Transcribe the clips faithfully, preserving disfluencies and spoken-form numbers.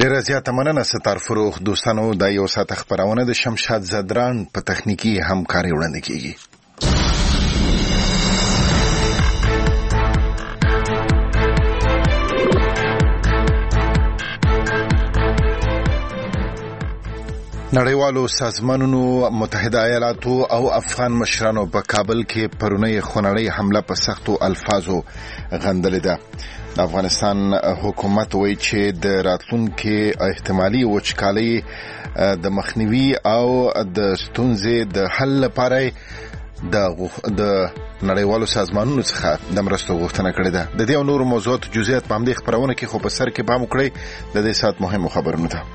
ډیره زیاته مننه ستار فروغ. دوستانو دا یو ساعت خبرونه د شمشاد زدران په تخنیکی همکاري وړاندې کیږي. نړیوالو سازمانونو متحده ایالاتو او افغان مشرانو په کابل کې پرونی خونړی حمله په سختو الفاظو غندلې ده. د افغانستان حکومت وایي چې د راتلونکي احتمالي وچکالۍ د مخنیوي او د ستونزې د حل لپاره د د نړیوالو سازمانونو څخه د مرستو غوښتنه کړې ده. د دې او نورو موضوعاتو جزئیات په همدې خبرونه کې خو په سر کې پام وکړئ. د دې ساعت مهمو خبرونو ته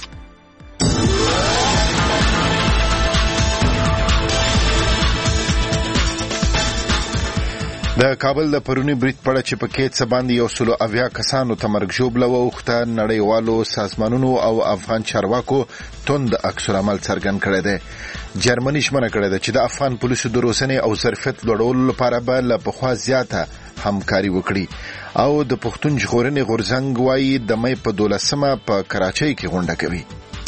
د کابل د پرونی برید پړه چې پکې څه باندې یو سلو اویا کسانو ته مرګ ژوبله ووخته، نړیوالو سازمانونو او افغان چارواکو توند عکس العمل څرګند کړی دی. جرمني ژمنه کړې ده چې د افغان پولیسو د روزنې او ظرفیت لوړولو لپاره به له پخوا زیاته همکاري وکړي او د پښتون ژغورنې غورځنګ وایي د مې په دولسمه په کراچۍ کې غونډه کوي.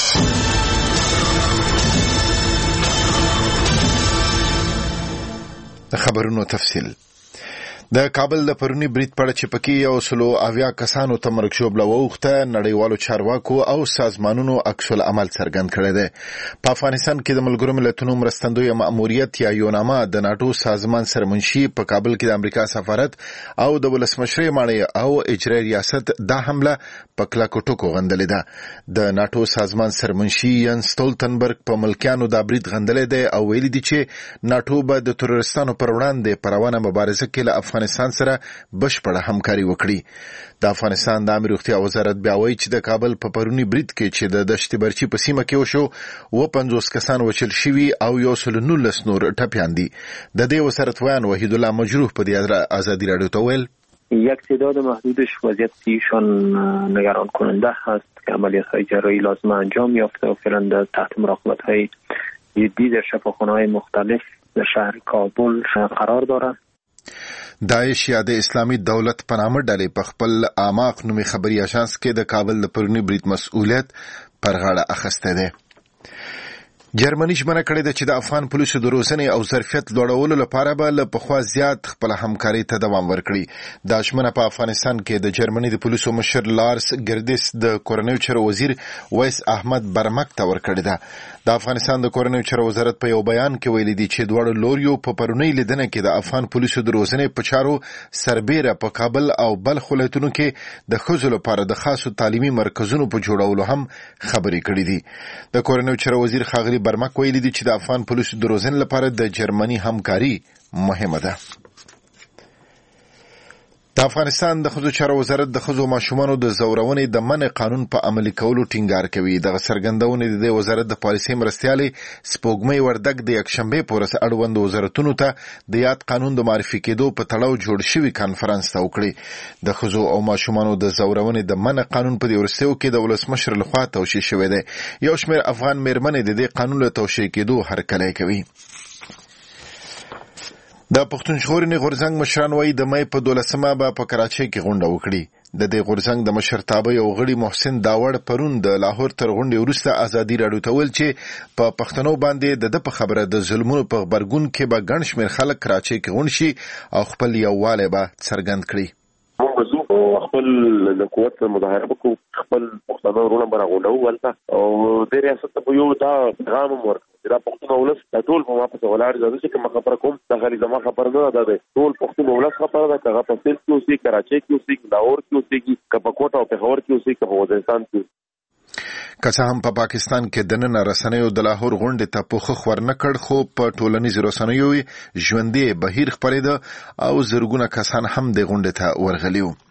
د خبرونو تفصیل. د کابل د پرونی برید پړه چې پکې یو سلو اویا کسانو ته مرګ ژوبله ووخته، نړیوالو چارواکو او سازمانونو عکس العمل څرګند کړی دی. په افغانستان کې د ملګرو ملتونو مرستندوی مأموریت یا یوناما د ناټو سازمان سرمنشي په کابل کې د امریکا سفارت او د ولسمشرۍ ماڼۍ او اجرایي ریاست دا حمله په کلکو ټکو غندلې ده. د ناټو سازمان سرمنشي ینس سټولتنبرګ په ملکیانو دا برید غندلې دی او ویلي دي چې ناټو به د تروریستانو پر وړاندې په روانه مبارزه کې له افغانستان سره بشپړه همکاري وکړي. د افغانستان د عامه روغتیا وزارت بیا وایي چې د کابل په پرونی برید کې چې د دشت برچی په سیمه کې وشو و پنځوس کسان وچل شوي او یو سل نولس نور ټپیان دي. د دې وزارت ویان وحید الله مجروح په دې آزادی رادیو ته ویل یک تعداد محدودش وضعیت ایشان نگران کننده هست که عملیات‌های جراحی لازم انجام یافته و فعلا تحت مراقبت‌های جدی در شفاخانه‌های مختلف در شهر کابل قرار دارند. داعش یا د اسلامي دولت په نامه ډلې په خپل اعماق نومي خبري اژانس کې د کابل د پرونی برید مسؤلیت پر غاړه اخیستی دی. جرمني ژمنه کړې ده چې د افغان پولیسو د روزنې او ظرفیت لوړولو لپاره به له پخوا زیات خپل همکاري ته دوام ورکړي. دا ژمنه په افغانستان کې د جرمني د پولیسو مشر لارس ګردیس د کورنیو چارو وزیر ویس احمد برمک ته ورکړې ده. د افغانستان د کورنیو چارو وزارت په یو بیان کې ویلي دي چې دواړو لوریو په پرونی لیدنه کې د افغان پولیسو د روزنې په چارو سربیره په کابل او بلخ ولایتونو کې د ښځو لپاره د خاصو تعلیمي مرکزونو په جوړولو هم خبرې کړې دي. د کورنیو چارو وزیر ښاغلي برمک ویلي دي چې د افغان پولیسو د روزنې لپاره د جرمني همکاري مهمه ده. د افغانستان د ښځو چارو وزارت د ښځو ماشومانو د زورونې د منع قانون په عملي کولو ټینګار کوي. دغه څرګندونې د دې وزارت د پالیسۍ مرستیالې سپوږمۍ وردګ د یکشنبې په ورځ اړوندو وزارتونو ته د یاد قانون د معرفي کېدو په تړاو جوړ شوي کانفرنس ته وکړي. د ښځو او ماشومانو د زورونې د منع قانون په دې وروستیو کې د ولسمشر لخوا توشیح شوی دی. یو شمېر افغان میرمنې د دې قانون له توشیح کېدو هرکلی کوي. د پښتون ژغورنې غورځنګ مشران وایي د مې په دولسمه به په کراچۍ کې غونډه وکړي. د دې غورځنګ د مشرتابه یو غړي محسن داوړ پرون د لاهور تر غونډې وروسته ازادي راډیو ته ویل چې په پښتنو باندې د ده په خبره د ظلمونو په غبرګون کې به ګڼ شمېر خلک کراچۍ کې غونډ شي او خپل یووالی به څرګند کړي. خپل د قوت مظاهره وکړو، خپل پښتانه ورونه به راغونډوو هلته او د ریاست ته به یو دا پیغام هم ورکړو چې دا پښتون ولس دا ټول په ما پسې ولاړ دي. زه چې کومه خبره کوم دا خالي زما خبره نه ده، دا ټول پښتون ولس خبره ده. که هغه په سیل کې اوسي، کراچۍ کې اوسي، لاهور کې اوسېږي، که په کوټه او پېښور کې اوسي، که په وزیرستان کې. که څه هم په پاکستان کې دننه رسنیو د لاهور غونډې ته پوښښ ورنه کړ، خو په ټولنیزو رسنیو ژوندی بهیر خپرېده او زرګونه کسان هم د غونډې ته ورغلي وو.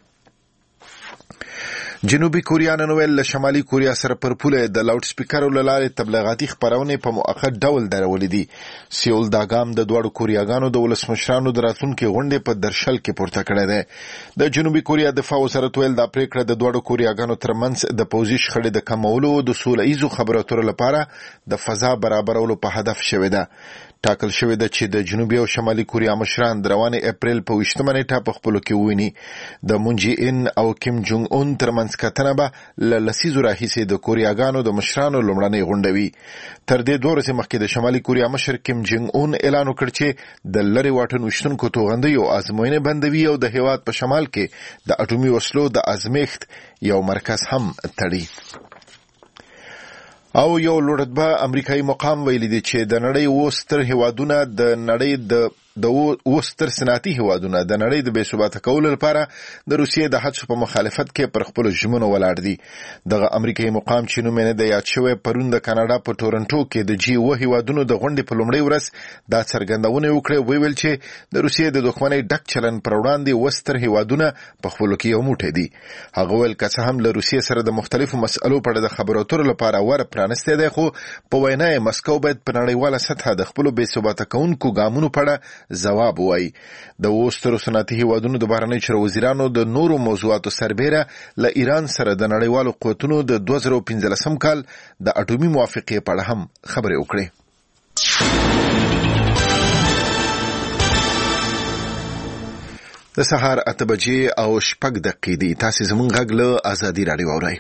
جنوبي کوریا نن ویل له شمالي کوریا سره پر پوله د لاوډ سپیکرو له لارې تبلیغاتي خپرونې په مؤقت ډول درولې دي. سیول دا ګام د دواړو کوریاګانو د ولسمشرانو د راتلونکي غونډې په درشل کې پورته کړی دی. د جنوبي کوریا دفاع وزارت ویل دا پریکړه د دواړو کوریاګانو ترمنځ د پوځي شخړې د کمولو د سوله ایزو خبرو اترو لپاره د فضا برابرولو په هدف شوې ده. ټاکل شوې ده چې د جنوبي او شمالي کوریا مشران د روانې اپریل په ویشتمه نیټه په خپلو کې وویني. د مون جي ان او کیم جونګ اون ترمنځ کتنه به له لسیزو راهیسې د کوریاګانو د مشرانو لومړنۍ غونډه وي. تر دې دوه ورځې مخکې د شمالي کوریا مشر کیم جونګ اون اعلان وکړ چې د لرې واټن ویشتونکو توغندیو ازموینې بندوي او د هیواد په شمال کې د اټومي وسلو د ازمیښت یو مرکز هم تړي. او یو لوړرتبه امریکایي مقام ویلي دی چې د نړۍ اووه ستر هیوادونه د نړۍ د د اووه ستر صنعتي هیوادونه د نړۍ د بې ثباته کولو لپاره د روسیې د هڅو په مخالفت کې پر خپلو ژمنو ولاړ دي. دغه امریکایي مقام چې نوم یې نه دی یاد شوی پرون د کاناډا په ټورنټو کې د جی اووه هیوادونو د غونډې په لومړۍ ورځ دا څرګندونه وکړه. ویل چې د روسیې د دښمنۍ ډک چلن پر وړاندې اووه ستر هیوادونه په خپلو کې یو موټی دي. هغه ویل که څه هم له روسیې سره د مختلفو مسألو په اړه د خبرو اترو لپاره ور پرانستی دی، خو په وینا یې مسکو باید په نړیواله سطحه د خپلو بې ثباته کوونکو ګامونو په اړه ځواب وایي. د اووه سترو صنعتي هیوادونو د بهرنیو چارو وزیرانو د نورو موضوعاتو سربیره له ایران سره د نړیوالو قوتونو د دوه زره پنځلسم کال د اټومي موافقې په اړه هم خبرې وکړې. د سهار اته بجې او شپږ دقیقې دي. تاسې زموږ غږ له ازادي راډیو اورئ.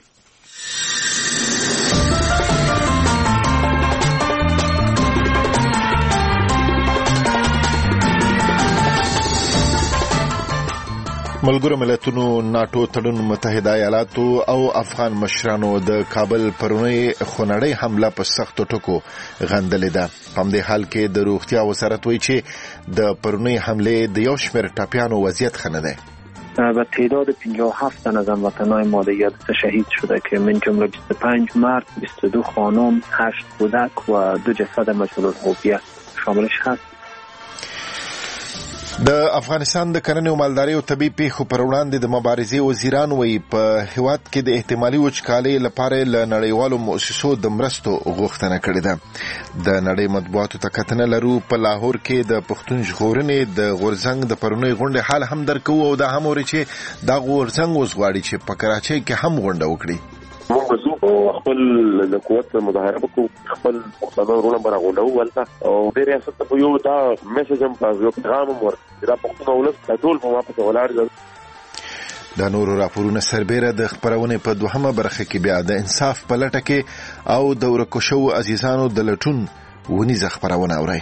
ملګرو ملتونو ناټو تړون متحده ایالاتو او افغان مشرانو د کابل پرونی خونړۍ حمله په سختو ټکو غندلې ده. په همدې حال کې د روغتیا وزارت وایي چې د پرونی حملې د یو شمېر ټپیانو وضعیت ښه نه دی. و تعداد پنجاه و هفت تن از هموطنان ما در یادسته شهید شده که من جمله بیست و پنج مرد، بیست و دو خانم، هشت کودک و دو جسد مجهول الهویت شاملش هست. د افغانستان د کرنې او مالدارۍ او طبي پیښو پر وړاندې د مبارزې وزیران وایي په هیواد کې د احتمالي وچکالۍ لپاره له نړیوالو مؤسسو د مرستو غوښتنه کړې ده. د نړۍ مطبوعاتو ته کتنه لرو. په لاهور کې د پښتون ژغورنې د غورځنګ د پرونی غونډې حال هم درکو او دا هم اوري چې دا غورځنګ اوس غواړي چې په کراچۍ کې هم غونډه وکړي. موږ زو خپل د قوت مظاهره وکړو، خپل پښتانه ورونه برغونډو ولته او د ریاست په یو دا میسج هم په یو پیغام ورکړ دا پښتون ولس ټول په واپس ولاړ. د نورو راپورونو سربیره د خبرونې په دوهمه برخه کې بیا د انصاف په لټه کې او د ورکو شوو عزیزانو د لټون ونیزه خبرونه اورئ.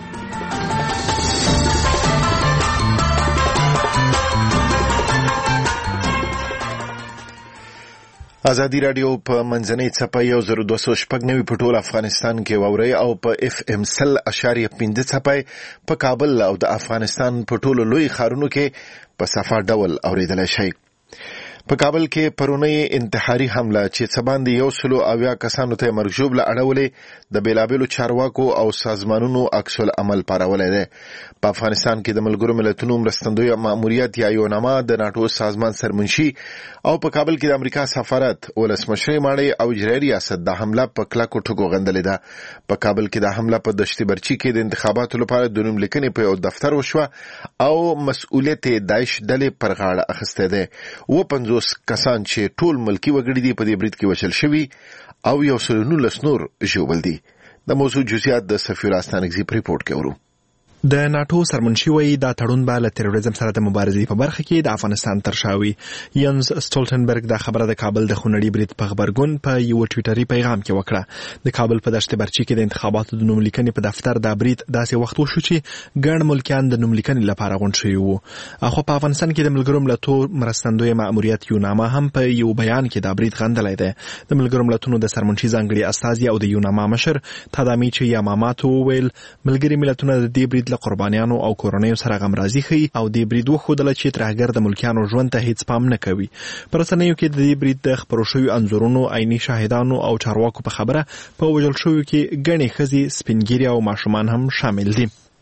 ازادي راډیو په منځنۍ څپه یو زر دوه سوه شپږ نوي په ټول افغانستان کې واورئ او په اف ام سل اشاریه پنځه څپه په کابل او د افغانستان په ټولو لوی ښارونو کې په صفا ډول اوریدلای شئ. په کابل کې پرونی انتحاري حمله چې څه باندې یو سلو اویا کسانو ته مرګ ژوبله اړولې د بیلابیلو چارواکو او سازمانونو عکس العمل پارولی دی. په افغانستان کې د ملګرو ملتونو مرستندوی ماموریت یا یوناما د ناټو سازمان سرمنشي او په کابل کې د امریکا سفارت ولسمشرۍ ماڼۍ او اجرایي ریاست د حمله په کلکو ټکو غندلې ده. په کابل کې د حمله په دشت برچي کې د انتخاباتو لپاره د نوم لیکنې په یو دفتر وشوه او مسؤلیت داعش ډلې پر غاړه اخیستی دی. اووه پنځوس کسان چې ټول ملکی وګړي دي په دې برید کې وشل شوي او یو سل نولس نور ژوبل دي. د موضوع جزئیات د سفیر استانکزي په ریپورت کې ورو. د ناټو سرمنشي وایي دا تړون به له تروریزم سره د مبارزې په برخه کې د افغانستان تر شا وي. ینز سټولټنبرګ دا خبره د کابل د خونړي برید په خبرګون په یو ټویټري پیغام کې وکړه. د کابل په دشت برچي کې د انتخاباتو د نوم لیکنې په دفتر د برید داسې وخت وشو چې ګڼ ملکیان د نوم لیکنې لپاره غونډ شوي وو. خو په افغانستان کې د ملګرو ملتونو مرستندوی ماموریت یوناما هم په یو بیان کې د برید غندلی دی. د ملګرو ملتونو د سرمنشي ځانګړي استازي او د یوناما مشر تادامیچی یاماماتو ویل ملګري ملتونه د دې برید له قربانیانو او کورنیو سره غمرازي ښیي او د برید وښودله چې ترهګر د ملکیانو ژوند ته هیڅ پام نه کوي. په رسنیو کې د دې برید د خپرو شویو انځورونو، عیني شاهدانو او چارواکو په خبره په وژل شویو کې ګڼې ښځې، سپین ږیري او ماشومان هم شامل دي.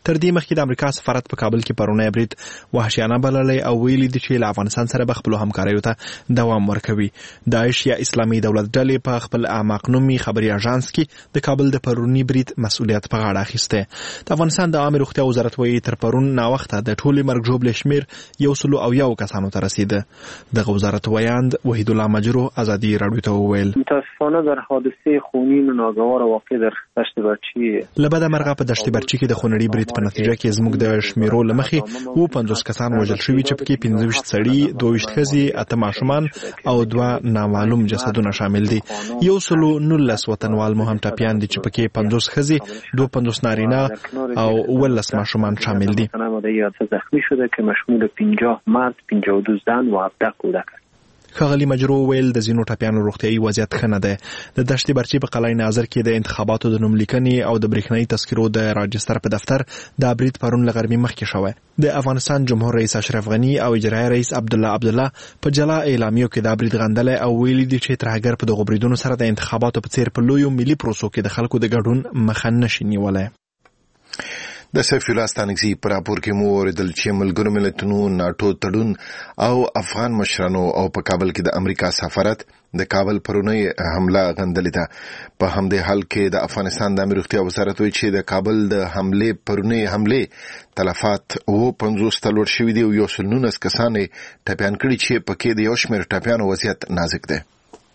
تر دې مخکې د امریکا سفارت په کابل کې پرونی برید وحشیانه بللی او ویلي دي چې له افغانستان سره به خپلو همکاریو ته دوام ورکوي. داعش یا اسلامي دولت ډلې په خپل اعماق نومي خبري اژانس کې د کابل د پرونی برید مسؤلیت په غاړه اخیسته. د افغانستان د عامه روغتیا وزارت وایي تر پرون ناوخته د ټولې مرګ ژوبلې شمېر یو سلو او یو کسانو ته رسیده. دغه وزارت ویاند وحید الله مجرو ازادي راډیو ته وویل متاسفانه در حادثه خونین ناگوار واقع در دشت برچی له بده مرغه په دشت برچی کې د خونړي برید په نتیجه کې زموږ د شمیرو له مخې اووه پنځوس کسان وژل شوي چې پکې پنځه ویشت سړي، دوه ویشت ښځې، اته ماشومان او دوه نامعلوم جسدونه شامل دي. یو سلو نولس وطنوال مو هم ټپیان دي چې پکې پنځوس ښځې، دوه پنځوس نارینه او اوولس ماشومان شامل دي. زخمی شده که مشمول پنجاه مرد، پنجاه و دو زن و هفده کودک است. ښاغلي مجرو ویل د ځینو ټپیانو روغتیایي وضعیت ښه نه دی. د دشت برچی په قلعه ناظر کې د انتخاباتو د نوملیکنې او د برېښنایي تذکرو د راجستر په دفتر د برید پرون له غرمې مخکې شوی. د افغانستان جمهور رئیس اشرف غني او اجرایي رئیس عبدالله عبدالله په جلا اعلامیو کې دا برید غندلی او ویلي دي چې ترهګر په دغو بریدونو سره د انتخاباتو په څیر په لویو ملي پروسو کې د خلکو د ګډون مخه نشي نیولی. د سیف الله ستانکزي پر راپور کې مو اوریدل چې ملګرو ملتونو ناټو تړون او افغان مشرانو او په کابل کې د امریکا سفارت د کابل پرونی حمله غندلې ده. په همدې حال کې د افغانستان د امنیت روغتیا وزارت وایي چې د کابل د حمله پرونی حمله تلفات اووه پنځوس ته لوړ شوي دي او یو سل نولس کسان ټپیان کړي چې پکې د یو شمېر ټپیانو وضعیت نازک دی.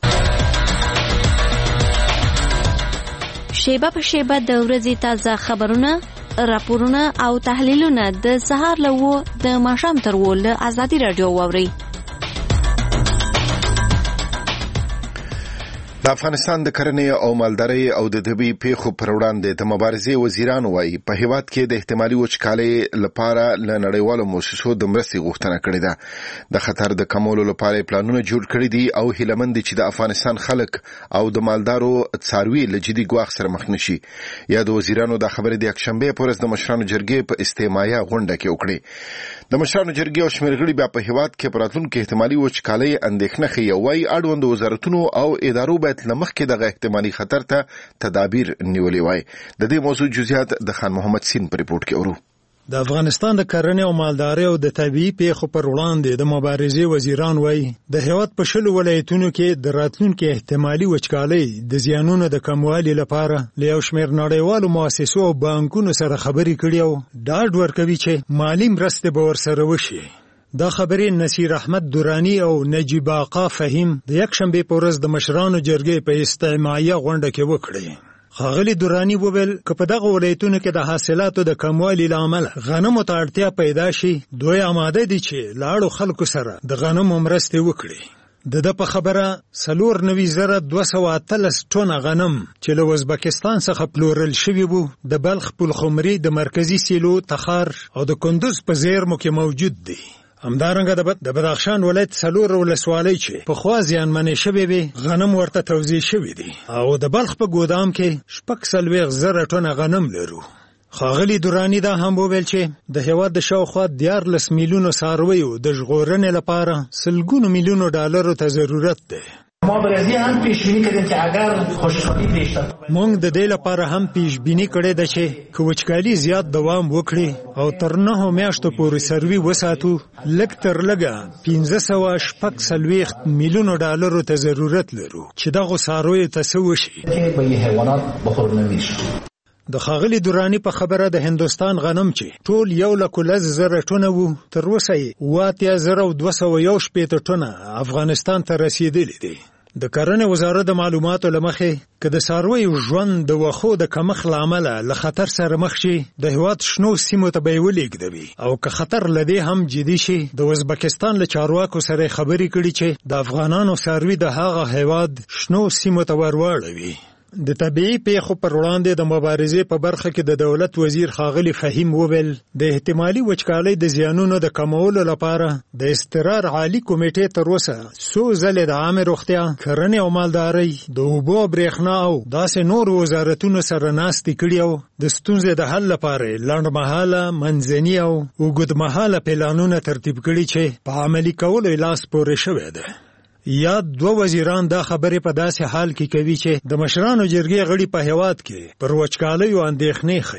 شیبه په شیبه د ورځې تازه خبرونه، راپورونه او تحلیلونه د سهار له وو د ماښام تر وو له ازادي راډیو واورئ. د افغانستان د کرنې او مالدارۍ او د طبي پیښو پر وړاندې د مبارزې وزیران وایي په هیواد کې د احتمالي وچکالۍ لپاره له نړیوالو مؤسسو د مرستې غوښتنه کړې ده. د خطر د کمولو لپاره پلانونه جوړ کړي دي او هیلهمند دي چې د افغانستان خلک او د مالدارو څاروي له جدي ګواښ سره مخ نشي. یا د وزیرانو د خبرې د یکشنبې په ورځ د مشرانو جرګې په استماعیه غونډه کې وکړې. د مشرانو جرګې او شمېر غړي بیا په هیواد کې په راتلونکي احتمالي وچکالۍ اندېښنه ښیي. وایي اړوند وزارتونو او ادارو باید لمخکې دغه احتمالي خطر ته تدابیر نیولي وای. د دې موضوع جزئیات د خان محمد سین په ریپورت کې اورو. د افغانستان د کرنې او مالدارۍ او د طبيعي پیښو پر وړاندې د مبارزې وزیران وایي د هیواد په شلو ولایتونو کې د راتلونکي احتمالي وچکالۍ د زیانونو د کموالي لپاره له یو شمېر نړیوالو مؤسسو او بانکونو سره خبرې کړي او ډاډ ورکوي چې مالي مرستې به ورسره وشي. دا خبرې نصیر احمد دورانی او نجیب آقا فهیم د یکشنبې په ورځ د مشرانو جرګې په استماعیه غونډه کې وکړې. ښاغلي دورانی وویل که په دغه ولایتونو کې د حاصلاتو د کموالي له امله غنمو ته اړتیا پیدا شي، دوی آماده دي چې له اړو خلکو سره د غنمو مرستې وکړي. د ده په خبره څلور نوي زره دوه سوه اتلس ټنه غنم چې له ازبکستان څخه پلورل شوي وو د بلخ پلخمري د مرکزي سیلو تخار او د کندوز په زیرمو کې موجود دي. همدارنګه د بدخشان ولایت څلور ولسوالۍ چې پخوا زیانمنې شوې وې غنم ورته توزیع شوي دي او د بلخ په ګودام کې شپږ څلوېښت زره ټنه غنم لرو. ښاغلي دورانی دا هم وویل چې د هیواد د شاوخوا دیارلس میلیونو څارویو د ژغورنې لپاره سلګونو میلیونو ډالرو ته ضرورت دی. ما برازی هم پیش بینی کردیم که اگر خوشحالی بیشتر مونږ د دې لپاره هم پیش بینی کړې ده چې که وچکالي زیات دوام وکړي او تر نهو میاشتو پورې سروي وساتو لږ تر لږه پنځه سوه شپږ څلوېښت میلیونو ډالرو ته ضرورت لرو چې دغو څارویو ته څه وشي. به یې حیوانات بخور نمیشه. د ښاغلي دورانی په خبره د هندوستان غنم چې ټول یو لک لس زره ټنه وو تر اوسه یې اوه اتیا زره دوه سوه یو شپېته ټنه افغانستان ته رسیدلي دي. د کرنې وزارت د معلوماتو له مخې که د څارویو ژوند د وښو د کمښت له امله له خطر سره مخ شي د هېواد شنو سیمو ته به یې ولېږدوي او که خطر له دې هم جدي شي د ازبکستان له چارواکو سره یې خبرې کړي چې د افغانانو څاروي د هغه هېواد شنو سیمو ته ور واړوي. د طبيعي پیښو پر وړاندې د مبارزې په برخه کې د دولت وزیر ښاغلي فهیم وویل د احتمالي وچکالۍ د زیانونو د کمولو لپاره د استقرار عالی کمیټې تر اوسه څو ځلې د عامه روغتیا، کرنې او مالدارۍ، د اوبو او برېښنا او داسې نورو وزارتونو سره ناستې کړي او د ستونزې د حل لپاره لنډمهاله، منځني او اوږدمهاله پلانونه ترتیب کړي چې په عملي کولو یې لاس پورې شوی دی. یا دوه وزیران دا خبرې په داسې حال کې کوي چې د مشرانو جرګې غړي په هیواد کې پر وچکالیو اندېښنې ښیي.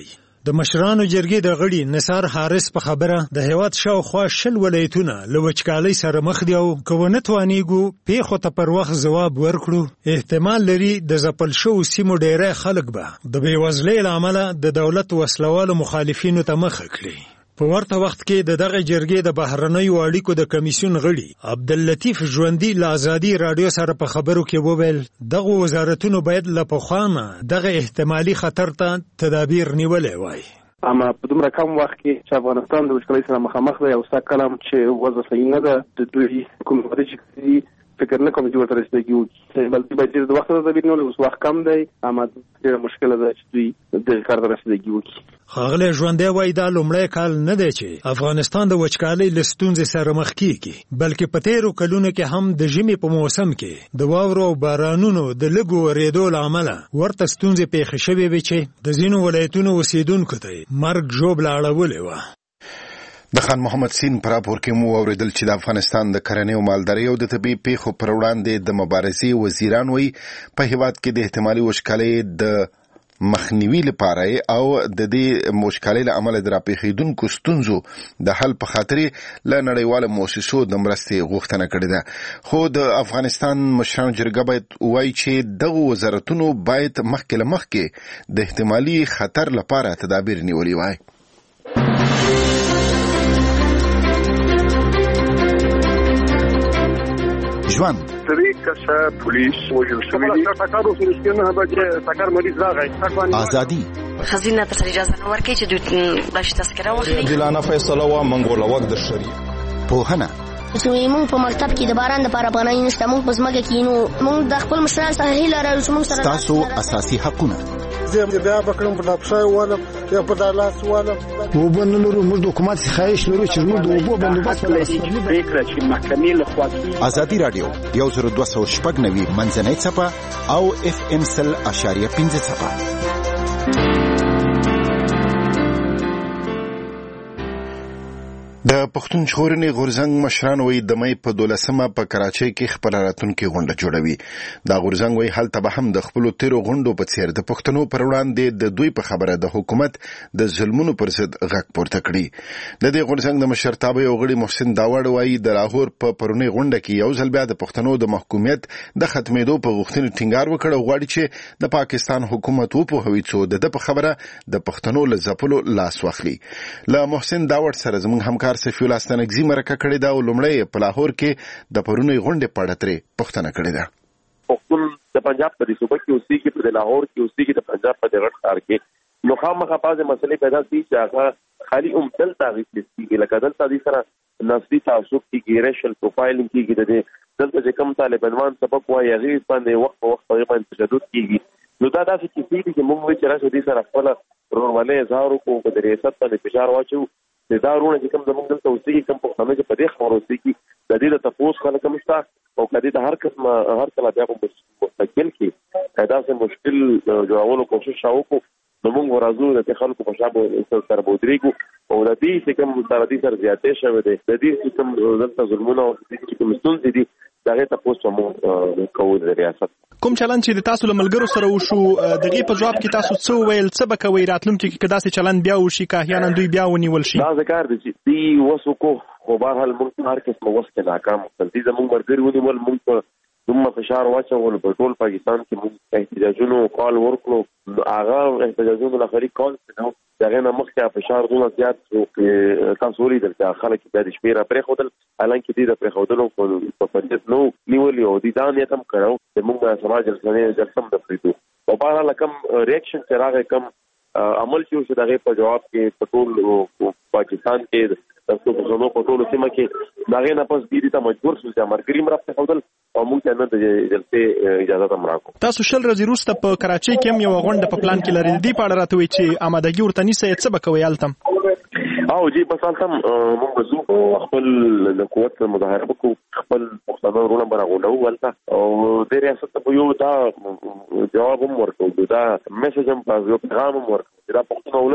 د مشرانو جرګې د غړي نثار حارث په خبره د هیواد شاوخوا شل ولایتونه له وچکالۍ سره مخ دي او که ونه توانیږو پیښو ته پر وخت ځواب ورکړو احتمال لري د ځپل شوو سیمو ډیری خلک به د بېوزلۍ له امله د دولت وسلوالو مخالفینو ته مخه کړي. په ورته وخت کې د دغه جرګې د بهرنیو اړیکو د کمیسیون غړي عبداللطیف ژوندي له ازادي رادیو سره په خبرو کې وویل دغه وزارتونو باید له پخوا نه دغه احتمالي خطر ته تدابیر نیولی وای. اما په دومره کم وخت کې چې افغانستان د وچکالۍ سره مخامخ دی او ستا کلم چې وضع صحیح نه ده د دوی کوم ورجې فکر نه کوم چې ورته رسیدګي وکړي بلکې باید ډېر د وخت تدابیر نیول اوس وخت کم دی اما ډېره مشکله ده چې دوی دغې کار ته رسیدګي وکړي. ښاغلی ژوندی وایي دا لومړی کال نه دی چې افغانستان د وچکالۍ له ستونزې سره مخ کېږي بلکې په تېرو کلونو کې هم د ژمي په موسم کې د واورو او بارانونو د لږو ورېدو له امله ورته ستونزې پېښې شوې وې چې د ځینو ولایتونو اوسېدونکو ته یې مرګ ژوبله اړولې وه. د خان محمد سین په راپور کې مو واورېدل چې د افغانستان د کرنې او مالدارۍ او د طبي پیښو پر وړاندې د مبارزې وزیران وایي په هیواد کې د احتمالي وچکالۍ د مخنیوي لپاره او د دې وچکالۍ له امله د راپېښېدونکو ستونزو د حل په خاطر له نړیوالو مؤسسو د مرستې غوښتنه کړې ده. خو د افغانستان مشرانو جرګه باید وایي چې دغو وزارتونو باید مخکې له مخکې د احتمالي خطر لپاره تدابیر نیولي وای. ژوند طریقه پولیس وجل شوی تاکارو سرسکینه به تاکار مریض راغی ازادي خزینه ته اجازه نه ورکړي چې دوی باش تذکره واخلي دلانه فیصله وا منګوله وخت د شری پوهنه چې موږ په مکتب کې د باران لپاره پناه نشته موږ په ځمکه کې نو موږ د خپل مشران سره هیله لرو چې موږ سره تاسو اساسي حقونه زه بیا بکړم په لپښای ولم یا په دالاس ولم وبنلرو موږ د حکومت خواهش لرو چې موږ د اوبو بندوبست ولرو فکر چې محکمې له خوا ازادي رادیو یو زر دوه سوه شپږ نوي منځنۍ څپه او اف ام سل اشاریه پنځه څپه. د پښتون ژغورنې غورځنګ مشران وایي د مې په دولسمه په کراچۍ کې خپله راتلونکې غونډه جوړوي. دا غورځنګ وایي هلته به هم د خپلو تیرو غونډو په څېر د پښتنو پر وړاندې د دوی په خبره د حکومت د ظلمونو پر ضد غږ پورته کړي. د دې غورځنګ د مشرتابه یو غړي محسن داوړ وایي د لاهور په پرونۍ غونډه کې یو ځل بیا د پښتنو د محکومیت د ختمېدو په غوښتنې ټینګار وکړ او غواړي چې د پاکستان حکومت وپوهوي څو د ده په خبره د پښتنو له ځپلو لاس واخلي. له محسن داوړ سره زموږ همکار سفیول استنګزي مرکه کړې ده او لومړی په لاهور کې د پرونۍ غونډې په اړه ترې پوښتنه کړې ده. پښتون د پنجاب په صوبه کې اوسېږي په لاهور کې اوسېږي د پنجاب په غټ ښار کې نو خامخا بعضې مسلې پیدا دي چې هغه خالي هم دلته اغېستل کېږي لکه دلته دې سره نسلي تعصب کېږي ریشل پروفایلینګ کېږي د دې دلته چې کوم طالبان سبق وایي هغې باندې وخت په وخت هغې باندې تشدد کېږي نو دا داسې کیسې دي چې موږ وایو چې راشو دې سره خپله ورورولۍ اظهار وکړو په د ریاست باندې فشار واچوو چې دا وروڼه چې کوم زموږ دلته اوسېږي کوم پښتانه چې په دې خبره اوسېږي د دې د تپوس خلک هم شته او که دې د هر قسمه هر کله بیا په مستقل کې که داسې مشکل جوړولو کوشش وکړو نو موږ راځو د دې خلکو په شا سره به ودرېږو او د دې چې کوم سره دې سره زیاتې شوی دی د دې چې کوم دلته ظلمونه او چې کوم ستونزې دي د هغې تپوس به موږ کوو د ریاست. کوم چلند چې د تاسو له ملګرو سره وشو د هغې په جواب کې تاسو څه وویل څه به کوئ راتلونکي کې که داسې چلند بیا وشي که احیانا دوی بیا ونیول شي؟ دا ذکر دی چې دوی وس وکړو خو بهرحال موږ په هر قسمه وس کې ناکام کړل. دوی زموږ ملګري ونیول موږ په دومره فشار واچول په ټول پاکستان کې موږ احتجاجونو کال ورکړو هغه احتجاجونو له خارج کال څخه د هغې نه مخکې فشار دومره زیات شو چې تاسو ولیدل چې خلک بیا د شپې را پرېښودل حالانکې دوی د پرېښودلو په فضیلت نه و نیولي او دوی دا نیت هم کړی و چې موږ به سبا جلسه جلسه هم د پرېږدو او بهرحال کوم ریاکشن چې راغی کوم عمل چې وشو د هغې په جواب کې په ټول پاکستان کې د پښتنو په ټولو سیمه کې د هغې نه پس دوی ته مجبور شول چې ملګري هم را پرېښودل او موږ ته نه د جلسې اجازه هم راکړو. تاسو شل ورځې وروسته په کراچۍ کې هم یوه غونډه په پلان کې لرئ د دې په اړه راته وایئ چې امادګي ورته نیسئ څه به کوئ هلته؟ او جی بس هلته موږ به ځو خپل د قوت مظاهره وکړو خپل پښتانه وروڼه به راغونډوو هلته او دې ریاست ته به یو دا جواب هم ورکوو دا میسج هم یو پیغام هم ورکوو چې دا پښتون ولس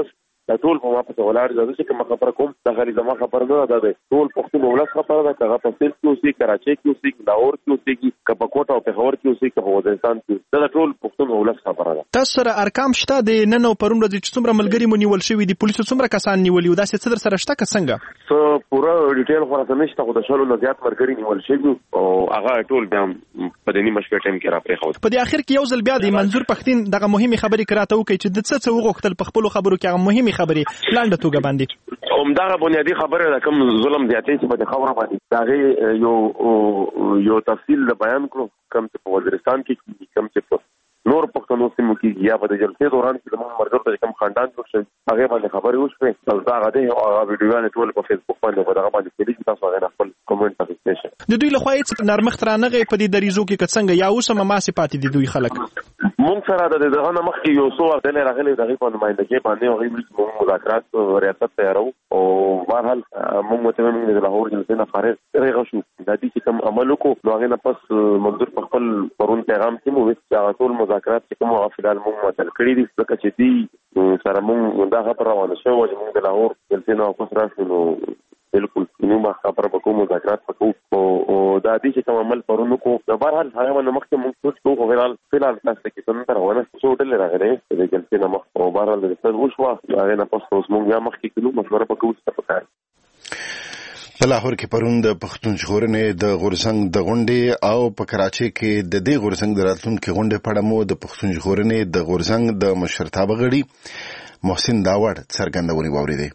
دا ټول په ما په ولاړ دي چې کوم خبره کوم دا غالي زما خبره نه ده ټول پښتون ولس خبره ده هغه په سیل کې اوسې کراچۍ کې اوسې لاهور کې اوسې کپا کوټه او پېښور کې اوسې کپا وزیرستان کې دا ټول پښتون ولس خبره ده. تاسو سره ارقام شته د نن او پرون ورځې چې څومره ملګری مو نیول شوی دي پولیسو څومره کسان نیولي او دا څه در سره شته که څنګه؟ سو پورا ډیټیل خو راته نشته خو د شلو نه زیات ملګري نیول شوي او هغه ټول بیا په دې نیمه شپه ټایم کې را پرېښود. په دې اخر کې یو ځل بیا د منظور پښتین دغه مهمه خبرې کراته وکړي چې د څه څه وغوښتل په خپل خبرو کې هغه مهمه خبرې لاندې توګه باندې همدغه بنیادی خبره ده کوم ظلم زیاتې چې په خبره باندې دا یو یو تفصیل بیان کړو کوم چې په وزیرستان کې کوم چې په نور پښتنو سیمو کې یا په جلسې دوران کې د مرګ ته کوم خاندان جوړ شي هغه باندې خبرې وشوه او دا غته او ویډیوګانې ټول په فیسبوک باندې په دغه باندې کلیک تاسو هغه خپل کومنټ تاسو د دوی له خوا هیڅ نرمښت رانغې په دې دریزو کې څنګه یا اوس هم ماسي پاتې دي دوی خلک مونږ سره د دغه نه مخکې یو څو ورته راغلي دغه په نمائندګۍ باندې هغه موږ مذاکرات ریاست تیارو او بهرحال موږ ته موږ د لاهور جلسې نه فارغ رغه شو د دې چې کوم عمل وکړو نو هغه نه پس منظور په خپل پرون پیغام کې مو چې هغه ټول مذاکرات چې کوم فعال موږ متل کړی دي ځکه چې دې سره موږ دا خبره روانه شو چې موږ د لاهور جلسې نه اوس راشو نو بالکل نو خبره به کوم مذاکرات وکړو او دا دې چې کوم عمل پرونو کو د بهرحال هغه باندې مخکې موږ څه کوو فعال فعال تاسو کې څنګه روانه شو ټل راغلی د جلسې نه مخ او بهرحال د څه وشو هغه نه پس اوس موږ یا مخکې کلو مشوره وکړو چې په کار په لاهور کې پرون د پښتون ژغورنې د غورځنګ د غونډې او په کراچۍ کې د دې غورځنګ د راتلونکي غونډې په اړه مو د پښتون ژغورنې د غورځنګ د مشرتابه غړي محسن داوړ څرګندونې واورېدې.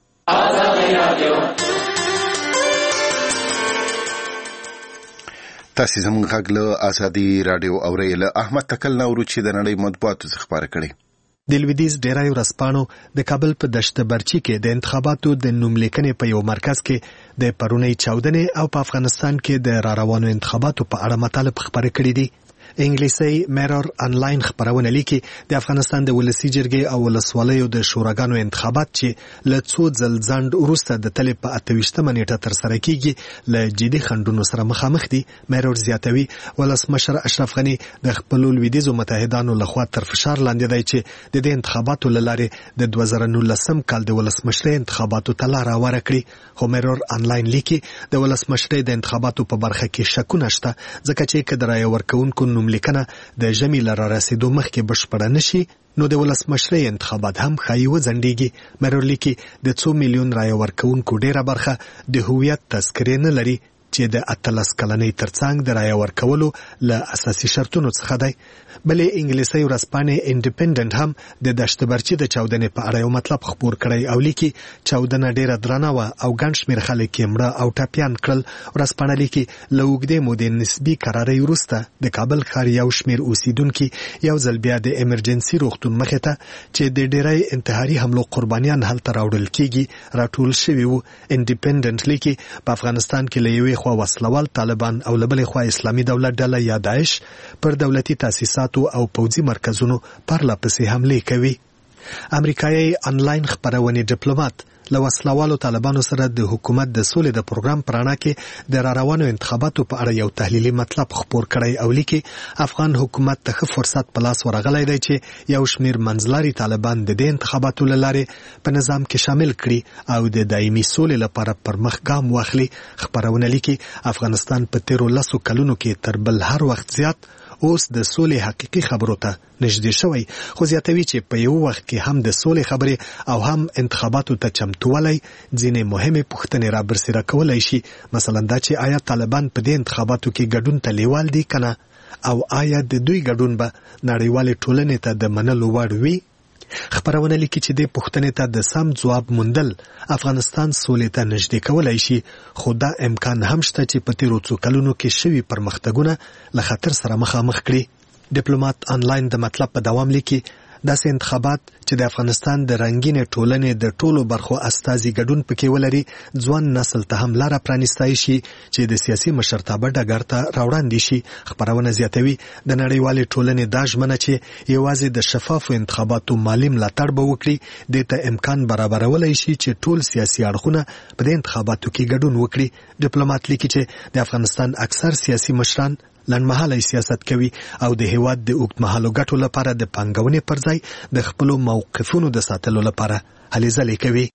تاسو زموږ غږ له ازادي رادیو اورئ. له احمد تکل نورو چې د نړۍ مطبوعاتو څخه خبره کړې. د لویدیز ډیری ورځپاڼو د کابل په دشت برچی کې د انتخاباتو د نوملیکنې په یو مرکز کې د پرونی چاودنې او په افغانستان کې د را روانو انتخاباتو په اړه مطالب خبرې کړې دي. انګلیسي میرور انلاین خبرونه لیکي د افغانستان د ولسی جرګې او ولسوالیو د شوراګانو انتخابات چې له څو ځل ځنډ وروسته د تلې په اته ویشتمه نیټه ترسره کیږي له جدي خنډونو سره مخامخ دي. میرور زیاتوي ولسمشر اشرف غنی د خپل لویدیزو متحدانو لخوا تر فشار لاندې دی چې د دې انتخاباتو لاره د دوه زره نولسم کال د ولسمشرۍ انتخاباتو ته لاره هواره کړي. خو میرور انلاین لیکي د ولسمشرۍ د انتخاباتو په برخه کې شکونه شته ځکه چې کله رایه ورکوونکو لیکنه د ژمي لاره رسیدو مخکې بشپړه نشي نو د ولسمشرۍ انتخابات هم ښایي وځنډېږي. میرور لیکي د څو میلیون رایه ورکوونکو ډیره برخه د هویت تذکرې نه لري چې د اتلس کلنۍ ترڅنګ د رایه ورکولو له اساسي شرطونو څخه دی. بلې انګلیسي ورځپاڼې انډیپندنت هم د دشت برچی د چاودنې په اړه یو مطلب خپور کړی او لیکي چاودنه ډیره درنه وه او ګڼ شمېر خلک یې مړه او ټپیان کړل. ورځپاڼه لیکي له اوږدې مودې نسبي قرارۍ وروسته د کابل ښار یو شمېر اوسیدونکي یو ځل بیا د ایمرجنسي روغتون مخې ته چې د ډیری انتحاري حملو قربانیان هلته راوړل کیږي راټول شوي وو. انډیپندنت لیکي په افغانستان کې له یوې خوا وسلوال طالبان او له بلې خوا اسلامي دولت ډله یا داعش پر دولتي تاسیسات او پوځي مرکزونو پرله پسې حملې کوي. امریکایي انلاین خبرونه ډیپلوماټ له وسلوالو طالبانو سره د حکومت د سولې د پروګرام پرانا کې د را روانو انتخاباتو په اړه یو تحلیلي مطلب خپور کړی او لیکي افغان حکومت ته ښه فرصت په لاس ورغلی دی چې یو شمېر منځلاري طالبان د دې انتخاباتو له لارې په نظام کې شامل کړي او د دایمي سولې لپاره پر مخ ګام واخلي. خبرونه لیکي افغانستان په تیرو لسو کلونو کې تر بل هر وخت زیات اوس د سولې حقيقي خبرو ته نږدې شوی. خو زیاتوي چې په یو وخت کې هم د سولې خبرې او هم انتخاباتو ته چمتووالی ځینې مهمې پوښتنې را برسېره کولی شي. مثلا دا چې آیا طالبان په دې انتخاباتو کې ګډون ته لیوال دي که نه او آیا د دوی ګډون به نړیوالې ټولنې ته د منلو وړ وي. خبرونه لیکي چې د پوښتنې ته د سم ځواب موندل افغانستان سولې ته نږدې کولای شي خو دا امکان هم شته چې په تیرو څو کلونو کې شوي پرمختګونه له خطر سره مخامخ کړي. ډیپلوماټ انلاین د مطلب په دوام لیکي داسې انتخابات چې د افغانستان د رنګینې ټولنې د ټولو برخو استازي ګډون پکې ولري ځوان نسل ته هم لاره پرانیستی شي چې د سیاسي مشرتابه ډګر ته راوړاندې شي. خبرونه زیاتوي د نړیوالې ټولنې دا ژمنه چې یوازې د شفافو انتخاباتو مالي ملاتړ به وکړي دې ته امکان برابرولی شي چې ټول سیاسي اړخونه په دې انتخاباتو کې ګډون وکړي. ډیپلوماټ لیکي چې د افغانستان اکثر سیاسي مشران لنډمهاله سیاست کوي او د هیواد د اوږدمهالو ګټو لپاره د پانګونې پر ځای د خپلو موقفونو د ساتلو لپاره هلې ځلې کوي.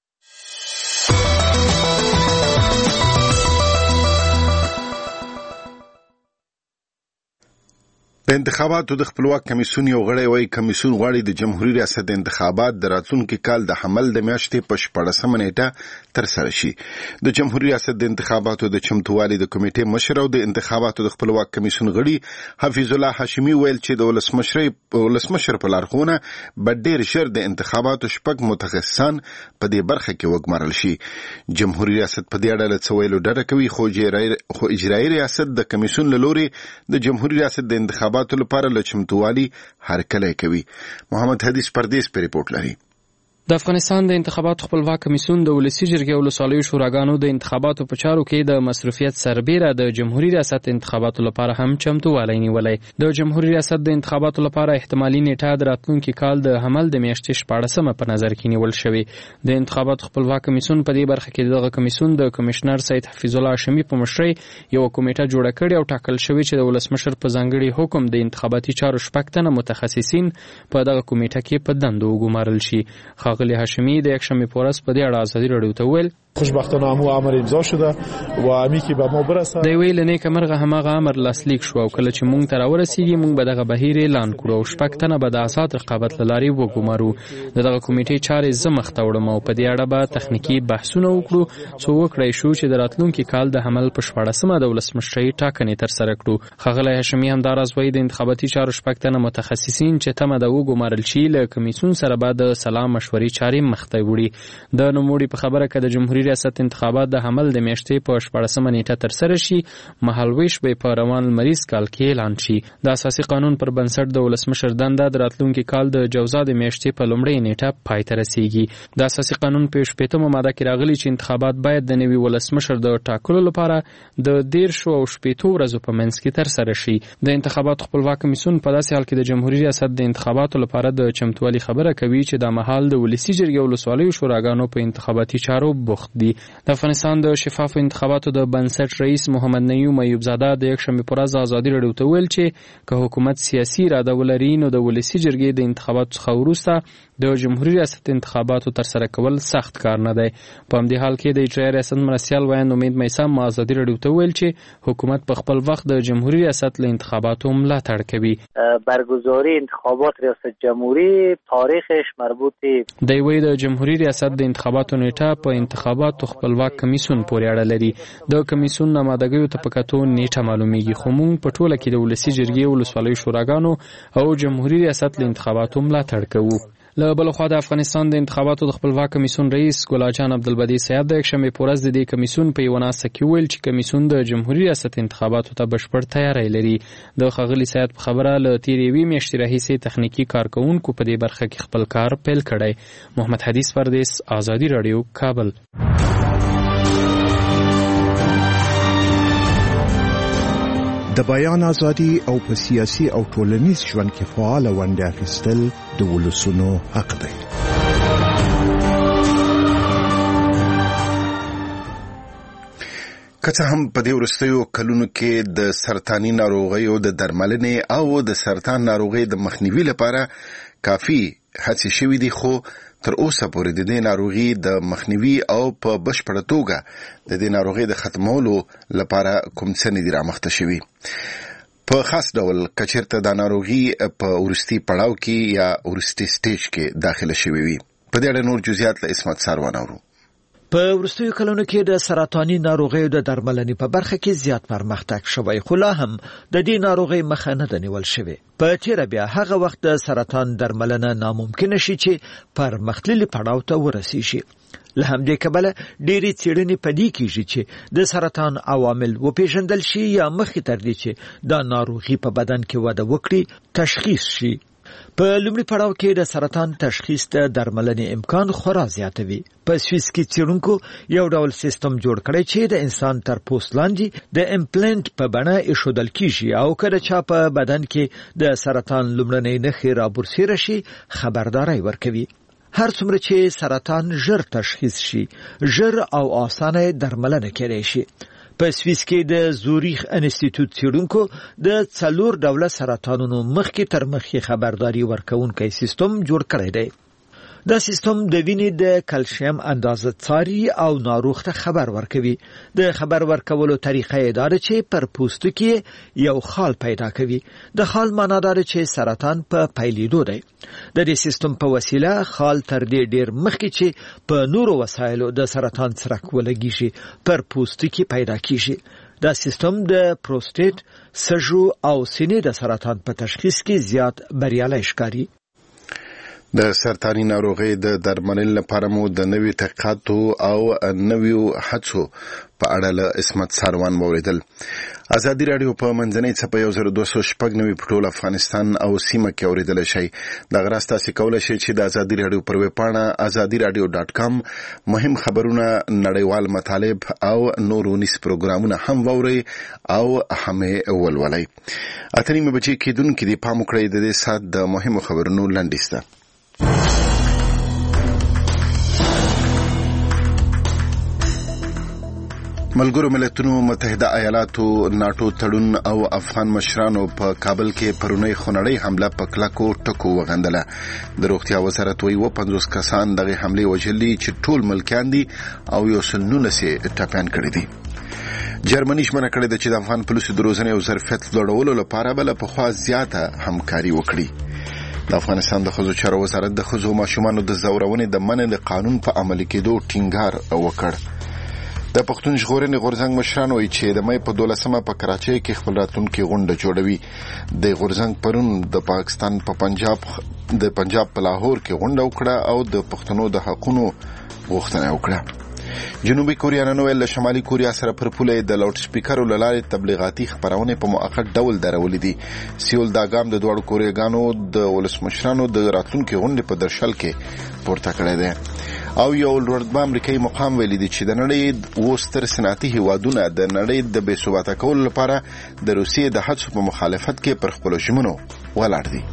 د انتخاباتو د خپلواک کمیسیون یو غړی وایي کمیسیون غواړي د جمهوریت ریاست د انتخابات د راتلونکي کال د حمل د میاشتې په شپاړسمه نیټه ترسره شي. د جمهوریت ریاست د انتخاباتو د چمتووالي د کمیټې مشر او د انتخاباتو د خپلواک کمیسیون غړي حفیظ الله هاشمي ویل چې د ولسمشر ولسمشر په لارښوونه به ډېر ژر د انتخاباتو شپږ متخصصان په دې برخه کې وګمارل شي. جمهوریت ریاست په دې اړه له څه ویلو ډډه کوي، خو اجرایي ریاست د کمیسیون له لورې د جمهوریت ریاست د انتخاباتو لپاره لچمتوالي هرکلی کوي. محمد حدیث پردیس په ریپورت لري. د افغانستان د انتخاباتو خپلواک کمیسیون د ولسی جرګې او ولسوالیو شوراګانو د انتخاباتو په چارو کې د مصروفیت سربیره د جمهوریت ریاست انتخاباتو لپاره هم چمتووالی نیولی. د جمهوریت ریاست د انتخاباتو لپاره احتمالي نیټه د راتلونکي کال د حمل د میاشتې شپاړسمه په نظر کې نیول شوې. د انتخاباتو خپلواک کمیسیون په دې برخه کې دغه کمیسیون د کمشنر سید حفیظ الله هاشمي په مشرۍ یو کمیټه جوړه کړې او ټاکل شوې چې د ولسمشر په ځانګړي حکم د انتخاباتي چارو شپږ تنه متخصصین په دغه کمیټه کې په دندو وګمارل شي. ښاغلي هاشمي د یکشنبه په ورځ په دې اړه ازادي راډیو ته ویل خوشبختانه همو امر امضا شده و امی که به ما برسه. دی ویل نه کمرغه همغه امر لاسلیک شو او کله چې مونږ تر ورسیږي مونږ به دغه بهیر اعلان کړو او شپږ تنه به د آزاد رقابت لاري وګمارو. دغه کمیټې چارې زمخ تاوړم او په دې اړه به تخنیکی بحثونه وکړو څو وکړای شو چې د راتلونکي کال د حمل په شپاړسمه د ولسمشرۍ ټاکنې تر سره کړو. ښاغلی هاشمي هم دا راز وایي د انتخاباتي چارو شپږ تنه متخصصین چې تمه د وګمارل شي له کمیسیون سره به د سلا مشورې چارې مخ ته وړي. د نوموړي په خبره کې د جمهوریت ریاست انتخابات د حمل د میاشتې په شپاړسمه نیټه تر سره شي، مهالویش به په روان لمریز کال کې اعلان شي. د اساسي قانون پر بنسټ د ولسمشر دنده د راتلونکي کال د جوزا د میاشتې په لومړۍ نیټه پای ته رسیږي. د اساسي قانون په شپږمه ماده کې راغلي چې انتخابات باید د نوي ولسمشر د ټاکلو لپاره د دیرشو او شپږو ورځو په منځ کې تر سره شي. د انتخاباتو خپلواک کمیسیون په داسې حال کې د جمهوریت ریاست د انتخاباتو لپاره د چمتووالي خبره کوي چې د مهال د ولسی جرګې او ولسوالیو شوراګانو په انتخاباتي چارو بوخت دي. د افغانستان د شفاف انتخاباتو د بنسټ رئیس محمد نعیم ایوب زاده د یکشنبه په ورځ ازادي راډیو ته ویل چې که حکومت سیاسي اراده ولري نو د ولسی جرګې د انتخاباتو څخه وروسته د جمهوریت ریاست انتخاباتو تر سره کول سخت کار نه دی. په همدې حال کې د اجرایي ریاست مرستیال ویاند امید میثم ازادي راډیو ته ویل چې حکومت په خپل وخت د جمهوریت ریاست له انتخاباتو ملاتړ کوي. برگزاری انتخابات ریاست جمهوری تاریخش مربوط دی وی د جمهوریت ریاست د انتخاباتو نیټه په انتخاباتو خپلواک کمیسیون پورې اړه لري. د کمیسیون نمادګیو ته په کتو نیټه معلومیږي، خو موږ په ټوله کې د ولسی جرګې او ولسوالیو شوراګانو او جمهوریت ریاست له انتخاباتو ملاتړ کوو. له بل خوا د افغانستان د انتخاباتو د خپلواک کمیسیون رئیس ګلال جان عبدالبدی سیاد د یکشنبه په ورځ د دې کمیسیون په یوه ناسته کې ویل چې کمیسیون د جمهوریت ریاست انتخاباتو ته بشپړ تیاری لري. د ښاغلي سیاد په خبره له تېرې یوې میاشتې راهیسې تخنیکي کارکوونکو په دې برخه کې خپل کار پیل کړی. محمد حدیث پردیس، ازادي راډیو، کابل. د بیان ازادي او په سیاسي او ټولنیز ژوند کې فعال ونډه اخیستل د ولسونو حق دی. که څه هم په دې وروستیو کلونو کې د سرطاني ناروغیو د درملنې او د سرطان ناروغۍ د مخنیوي لپاره کافي هڅې شوې دي، خو تر اوسه پورې د دې ناروغي د مخنیوي او په بشپړه توګه د دې ناروغي د ختمولو لپاره کوم څه نه دي رامخته شوي. په خاص ډول که چېرته دا ناروغي په وروستي پړاو کې یا وروستي سټیج کې داخله شوې وي. په دې اړه نور جزئیات له اسمت ساروان اورو. په وروستیو کلونو کې د سرطاني ناروغیو د درملنې په برخه کې زیات پرمختګ شوی، خو لا هم د دې ناروغۍ مخه نه ده نیول شوې. په تیره بیا هغه وخت د سرطان درملنه ناممکنه شي چې پرمختللي پړاو ته ورسیږي. له همدې کبله ډېرې څېړنې په دې کېږي چې د سرطان عوامل وپېژندل شي یا مخکې تر دې چې دا ناروغي په بدن کې وده وکړي تشخیص شي. په لومړي پړاو کې د سرطان تشخیص د درملنې امکان خورا زیاتوي. په سویس کې څېړونکو یو ډول سیستم جوړ کړی چې د انسان تر پوست لاندې د امپلانټ په بڼه ایښودل کیږي او کله چې په بدن کې د سرطان لومړنۍ نښې رابرسېره شي خبرداری ورکوي. هر څومره چې سرطان ژر تشخیص شي، ژر او اسانه درملنه کېدای شي. په سویس کې د زوریخ انسټیټیوټ څېړونکو د څلور ډوله سرطانونو مخکې تر مخکې خبرداري ورکوونکی سیستم جوړ کړی دی. دا سیستم د وینې د کلسیم اندازه څاري او ناروغ ته خبر ورکوي. د خبر ورکولو طریقه یې دا ده چې پر پوستکي یو خال پیدا کوي. د خال معنا دا ده چې سرطان په پیلېدو دی. د دې سیستم په وسیله خال تر دې ډیر مخکې چې په نورو وسایلو د سرطان څرک ولګیږي پر پوستکي پیدا کیږي. دا سیستم د پروستات، سږو او سینې د سرطان په تشخیص کې زیات بریالی ښکاري. د سرطاني ناروغۍ د درملنې لپاره مو د نوي تحقیقاتو او نویو هڅو په اړه له عصمت ساروان موریدل. ازادي رادیو په منځنۍ څپه یو زر دوه سوه شپږ نوي په ټول افغانستان او سیمه کې اوریدلی شئ. دغه راز تاسې کولی شئ چې د ازادي رادیو پر ویبپاڼه ازادي رادیو ډاټ کام مهم خبرونه، نړیوال مطالب او نور ونیس پروګرامونه هم واورئ او هم یې ولولئ. اته نیمې بجې کېدونکې دي. پام وکړئ د دې ساعت د مهمو خبرونو لنډیز ده. ملګرو ملتونو متحده ایالاتو ناټو تړون او افغان مشرانو په کابل کې پرونی خونړۍ حمله په کلکو ټکو وغندله. د روغتیا وزارت وایي اووه پنځوس کسان دغه حملې وژلي چې ټول ملکیان دي او یو سل نولس یې ټپیان کړي دي. جرمني ژمنه کړې ده چې د افغان پولیسو د روزنې او ظرفیت لوړولو لپاره به له پخوا زیاته همکاري وکړي. د افغانستان د ښځو چارو وزارت د ښځو او ماشومانو د ځورونې د منع د قانون په عملي کېدو ټینګار وکړ. د پښتون ژغورنې غورځنګ مشران وایي چې د مې په دولسمه په کراچۍ کې خپل راتلونکي غونډه جوړوي. د غورځنګ پرون د پاکستان په پنجاب د پنجاب په لاهور کې غونډه وکړه او د پښتنو د حقونو غوښتنه وکړه. جنوبي کوریا نن ویل له شمالي کوریا سره پر پوله د لاوډ سپیکرو له لارې تبلیغاتي خبرونه په مؤقت ډول درولې دي. سیول دا ګام د دوړو کوریاګانو د ولسمشرانو د راتلونکي غونډې په درشل کې پورته کړی دی. او یو لوړ امریکایي مقام ویلي دی چې د نړۍ اووه ستر صنعتي هیوادونه د نړۍ د بې ثباته کولو لپاره د روسیې د هڅو په مخالفت کې پر خپلو ژمنو ولاړ دي.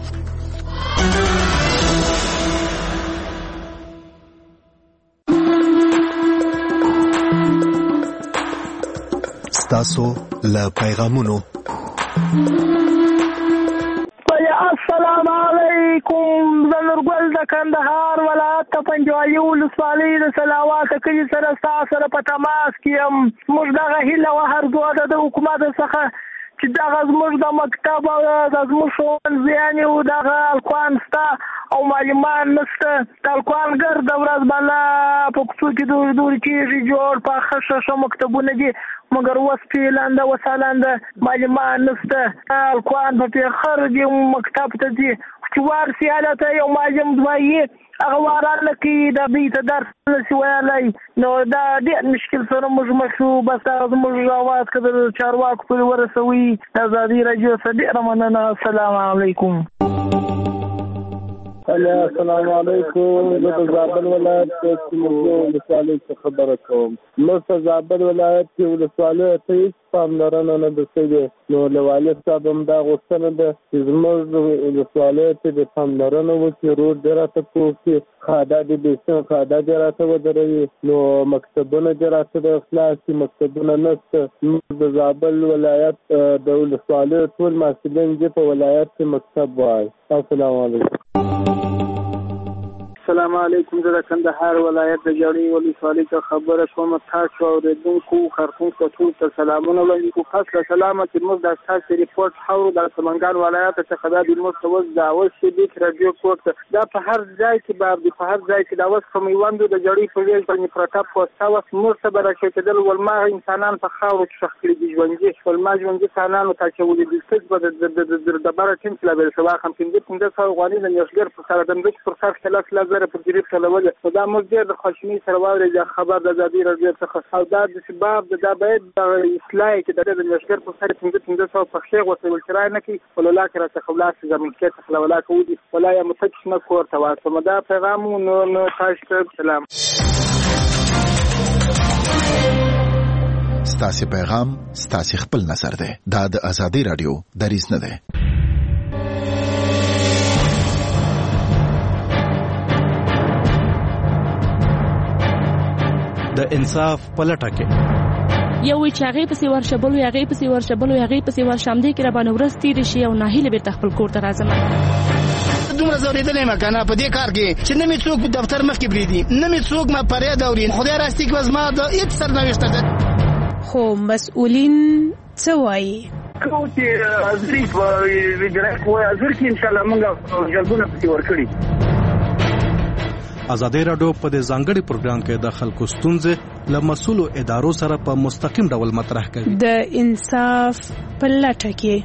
ستاسو له پیغامونو. السلام علیکم. زه نورګل د کندهار ولایت ته پنجوایي ولسوالۍ د سلاوات کلي سره ستاسو سره په تماس کې یم. موږ دغه هیله وهرځو ده د حکومت څخه چې دغه زموږ د مکتب او د زموږ ښوونځیانې او دغه الکوان شته او معلمان نشته. د الکوانګر د ورځ باندې په کوڅو کې دورې دورې کېږي، جوړ پاخه ښه ښه مکتبونه دي، مګر اوس پیلنده وسالنده معلمان نشته. الکوان په پېخر دي مکتب ته ځي چې وارسي هلته یو معلم دوایي هغه واران نه کوي، د دوی ته درس نشي ویلی. نو دا ډېر مشکل سره موږ مخ شو. بس دا زموږ اواز که د چارواکو پورې ورسوي. د ازادي راډیو څخه ډېره مننه. السلام علیکم. السلام علیکم. زه د زابل ولایت د سیموزو ولسوالۍ څخه خبره کوم. موږ په زابل ولایت کې ولسوالیو ته هېڅ پاملرنه نه ده شوې. نو له والي صاحب هم دا غوښتنه ده چې زموږ ولسوالیو ته د پاملرنه وکړي، روډ دې راته پوه کړي، خاده دې بېسن خاده دې راته ودروي. نو مکتبونه دې راته د خلاص کړي، مکتبونه نشته. موږ د زابل ولایت د ولسوالیو ټول محصلین دې په ولایت کې مکتب وایي. السلام علیکم. السلام علیکم. زه د کندهار ولایت د جړۍ ولسوالۍ څخه خبره کوم. تاسو اورېدونکو کارکونکو ټول ته سلامونه وړاندې کوم. خاص له سلامه چې موږ د تاسو ریپورت حواله د سمنګان ولایت څخه د موږ توز د اوس چې د رادیو کوټ دا په هر ځای کې به په هر ځای کې دا اوس کوم یوندو د جړۍ په ویل باندې پرتاب کوستا اوس موږ ته برکتدل ولما انسانان په خاورو کې شخصي دي ژوندۍ ولما ژوندۍ انسانانو ته چې ولې د څه په د بار ټیم لا بل سوا هم پنځه پنځه سو غواني د یوشګر په سره د مځک پر سر خلاص لازم په جریب کلوله دا موږ ډېر د خوشنی سره واوري د خبر د ازادي راډیو څخه او دا د سبب د باید د اصلاح کې د نشګر په سر څنګه څنګه څو په خیر وسول ترای نه کی ولولا کړه څخه خلاص زمون کې څخه ولا کوي ولا یا متکش نه کور ته واسه دا پیغام نو نو تاسو سلام. ستاسو پیغام ستاسو خپل نظر ده. دا د ازادي راډیو دریز نه ده. د انصاف پلټه کې یو وی چې هغه پسې ورشه بل وی هغه پسې ورشه بل وی هغه پسې ورشه هم دې کې را باندې ورځ تیر شي او ناهیله بیرته خپل کور ته راځم. دومره زورېدلې ما کنه په دې کار کې چې نه مې څوک په دفتر مخکې بریدي نه مې څوک ما فریاد اوري. خدای راستي کې زما د هیڅ سرنوشت ده. خو مسؤلین څه وایي؟ کوم چې ازري په ویډرک وای ازر کې ان شاء الله موږ جلبونه پتی ورکړي. ازادي راډیو په دې ځانګړي پروګرام کې د خلکو ستونزې له مسؤلو ادارو سره په مستقیم ډول مطرح کوي. د انصاف په لټه کې.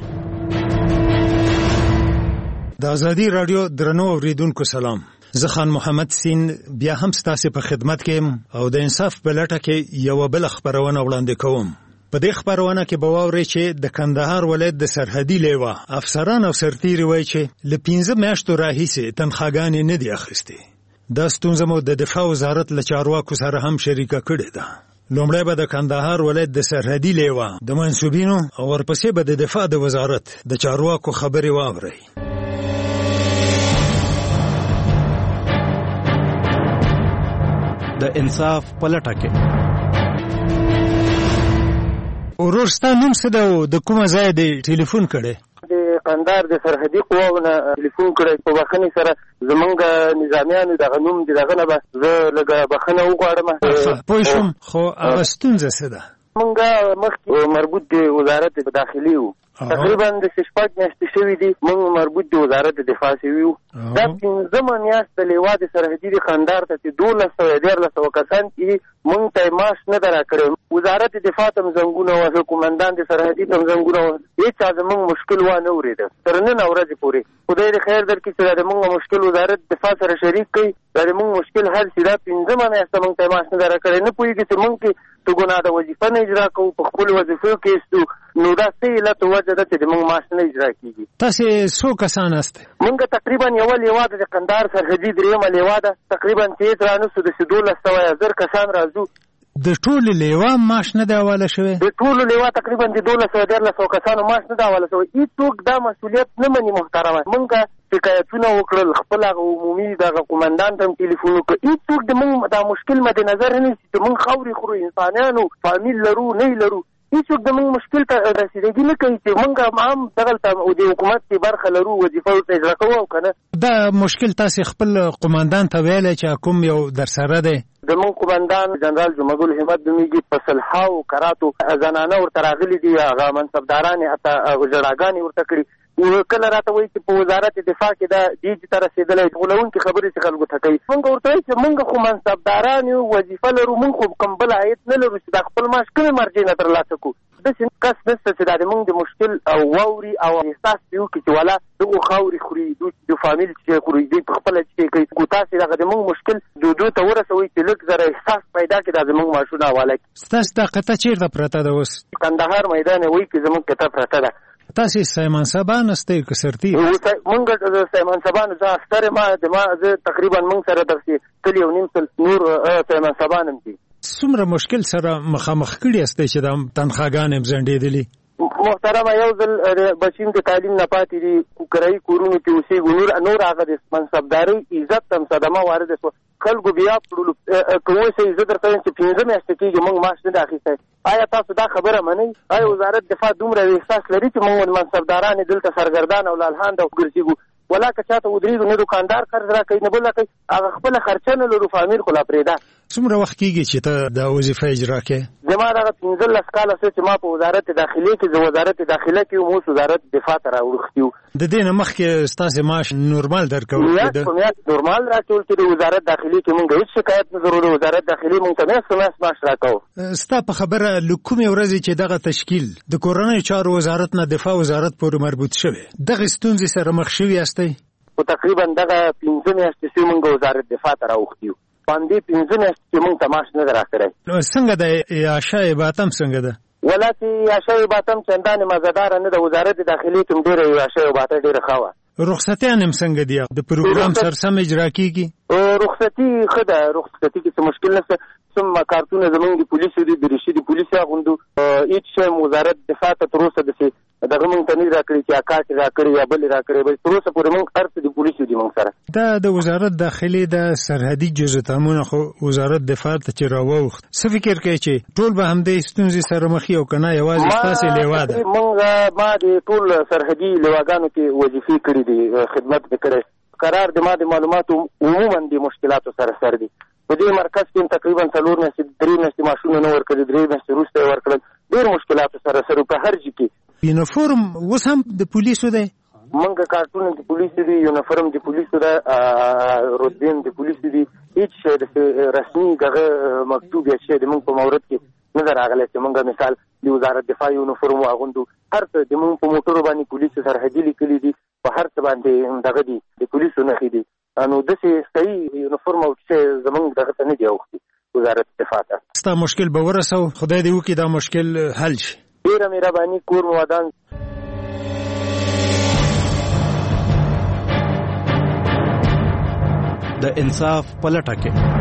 د ازادي راډیو درنو اوریدونکو سلام. زه خان محمد سین بیا هم ستاسو په خدمت کې او د انصاف په لټه کې یو بل خبرونه وړاندې کوم. په دې خبرونه کې به واورئ چې د کندهار ولایت د سرحدي لیوا افسران او سرتیري وایي چې له پنځه میاشتو راهیسې تنخواګانې نه دي اخیستې. دا ستونزه مو د دفاع وزارت له چارواکو سره هم شریکه کړې ده. لومړی به د کندهار ولایت د سرحدي لیوا د منسوبینو او ورپسې به د دفاع د وزارت د چارواکو خبرې واورئ. د انصاف په لټه کې. ورور ستا نوم څه ده او د کومه ځای دی ټلیفون کړی؟ د کندهار د سرحدي قواونه ټلیفون کړی. په بخښنې سره زمونږ نظامیانو دغه نوم د دغه نه به زه لږه بخښنه وغواړم. پوه شوم، خو هغه ستونزه څه ده؟ مونږ مخکې مربوط د وزارت داخلي وو، تقریبا د شپږ میاشتې شوي دي مونږ مربوط د وزارت دفاع شوي وو. دا پنځمه میاشت د لیوا د سرحدي د کندهار ته چې دولس سوه دیارلس سوه کسان چې مونږ ته معاش نه ده راکړی. وزارت دفاع ته م زنګونه وهل، قومندان د سرحدي ته م زنګونه وهل، هېچا زمونږ مشکل وانه اورېده تر نن ورځې پورې. خدای دې خیر درکړي چې دا د مونږ مشکل وزارت دفاع سره شریک کړي، دا د مونږ مشکل حل شي. دا پنځمه میاشته مونږ ته معاش نه ده راکړی. نه پوهېږي چې مونږ کې څه ګناه ده، وظیفه نه اجرا کوو، په خپلو وظیفو کې ایستو، نو دا څه علت وجه ده چې د مونږ معاش نه اجرا کېږي. تاسې څو کسان هستئ؟ مونږ تقریبا یوه لیوا ده د کندهار سرحدي درېیمه لیوا ده، تقریبا چې هېڅ رانوسو د دولس سوه یا زر کسان راځو. د ټولو لیوا معاش نه دی حواله شوی؟ د ټولو لیوا تقریبا د دولس سوه دیارلس سوه کسانو معاش نه دی حواله شوی. هېڅوک دا مسؤلیت نه مني محترمه. مونږ شکایتونه وکړل، خپل هغه عمومي دغه قومندان ته هم ټلیفون وکړ. هېڅوک د مونږ دا مشکل مد نظر نه نیسي چې مونږ خاورې خورو، انسانیانو فامیل لرو نه لرو. هېڅوک د مونږ مشکل ته رسېدګي نه کوي چې مونږ هم دغلته د حکومت کې برخه لرو، وظیفه ورته اجرا کوو او که نه. دا مشکل تاسې خپل قومندان ته ویلی چې کوم یو در سره دی؟ زمونږ قومندان جنرال جمعګل همت نومېږي، په سلحاو کراتو زنانه ورته راغلي دي، هغه منصبدارانې حتی ژړاګانې ورته کړي. کله راته وایي چې په وزارت دفاع کې دا دیج ته رسېدلی، غولونکې خبرې چې خلکو ته کوي. مونږ ورته وایي چې مونږ خو منصبداران یو، وظیفه لرو، مونږ خو کوم بل عاید نه لرو چې دا خپل معاش کومې مرجع نه ترلاسه کړو. داسې کس نشته چې دا د مونږ د مشکل او واوري او احساس دې وکړي چې والا دغو خاورې خوري، دوی د فامیل چې خوري، دوی په خپله چې کوي. خو تاسې دغه د مونږ مشکل دودو ته ورسوئ چې لږ زره احساس پیدا کړي، دا زمونږ معاشونه حواله کړي. ستاسو دا قطعه چېرته پرته ده اوس؟ کندهار میدان وایي کې زمونږ قطعه پرته ده. تاسې سایمان صاحبان هستئ که سرتیر؟ مونږ د سایمان صاحبانو زه افسر یم، ما زه تقریبا مونږ سره دغسې کلي او نیم سل نور سایمان صاحبان هم دي. څومره مشکل سره مخامخ کړي هستئ چې دا تنخواګانې هم ځنډېدلي؟ محترمه یو ځل بچیم د تعلیم نه پاتې دي، کرایي کورونو کې اوسېږو، نور نور هغه د منصبدارۍ عزت ته هم صدمه وارده شوه. خلکو بیا کړلو که اوسئ زه درته وایم چې پنځه میاشتې کېږي مونږ معاش نه دی اخیستی. آیا تاسو دا خبره منئ؟ آیا وزارت دفاع دومره احساس لري چې مونږ منصبداران دلته سرګردان او لالهانده وګرځېږو؟ ولا که چاته ودرېږو نه دوکاندار قرض را کوي نه بل را کوي، هغه خپله خرچه نه لرو، فامیل خو لا پرېږده. څومره وخت کېږي چې ته دا وظیفه اجرا کوې؟ زما دغه پنځلس کاله څه چې ما په وزارت داخلې کې زه وزارت داخله کې وم، اوس وزارت دفاع ته راوړښتي وو. د دې نه مخکې ستاسې معاش نورمال درکول کېده؟ میاشت په میاشت نورمال راټول کېده. وزارت داخلې کې مونږ هېڅ شکایت نه درلود. وزارت داخلې مونږ ته میاشت په میاشت معاش راکوو. ستا په خبره له کومې ورځې چې دغه تشکیل د کورنیو چارو وزارت نه دفاع وزارت پورې مربوط شوی، دغې ستونزې سره مخ شوي یاستئ؟ خو تقریبا دغه پنځه میاشتې چې مونږ وزارت دفاع ته راوښتي وو، باندې پنځه میاشتې چې مونږ ته معاش نه ده راکړی. څنګه ده عیاشه عباتم څنګه ده؟ ولا چې عیاشه عباتم چندانې مزهداره نه ده. وزارت داخلې کې هم ډېره عیاشه عباته ډېره ښه وه. رخصتیان هم څنګه دي؟ د پروګرام سرسم اجرا کېږي؟ رخصتي ښه ده، رخصتي کې څه مشکل نشته. څوم کارتونه زمونږ د پولیسو دي، دریشي د پولیسو اغوندو. هېڅ شی وزارت دفاع ته تر اوسه داسې دغه مونږ ته نه دي راکړي چې یا کارت یې راکړی یا بل یې راکړی، بل تر اوسه پورې مونږ هر څه د پولیسو دي مونږ موږ سره. دا د وزارت داخلي د سرحدي جزتامونه خو وزارت دفاع ته چې راووخت څه فکر کوي چې ټول به همدې ستونزې سره مخ یو کنه یوازې ستاسې لیوا ده؟ موږ ما د ټول سرحدي لیواګانو کې وظیفې کړې دي، خدمت مې کړی. قرار د ما د معلوماتو عموما د مشکلاتو سره سر دي. په دې مرکز کې تقریبا څلور میاشتې درې میاشتې معاشونه نه ورکړي، درې میاشتې وروسته یې ورکړل. ډېر مشکلاتو سره سر په هر ځای کې. یونیفورم اوس هم د پولیسو دی؟ موږ کارټونه د پولیسو دي، یونیفورم د پولیسو ده، رتبې د پولیسو دي. هېڅ شی د رسمي دغه مکتوب یا شی د موږ په مورد کې نه ده راغلی چې موږ مثال د وزارت دفاع یونیفورم واغوندو. هر څه د موږ په موټرو باندې پولیسو سرحدي لیکلي دي، په هر څه باندې دغه دي د پولیسو نښې دي. نو داسې صحیح یونیفورم او څه زموږ دغه ته نه دي اوښتي وزارت دفاع ته. ستا مشکل به ورسو، خدای دې وکړي دا مشکل حل شي. ډېره مهرباني، کور مو ودان. د انصاف پلټه کې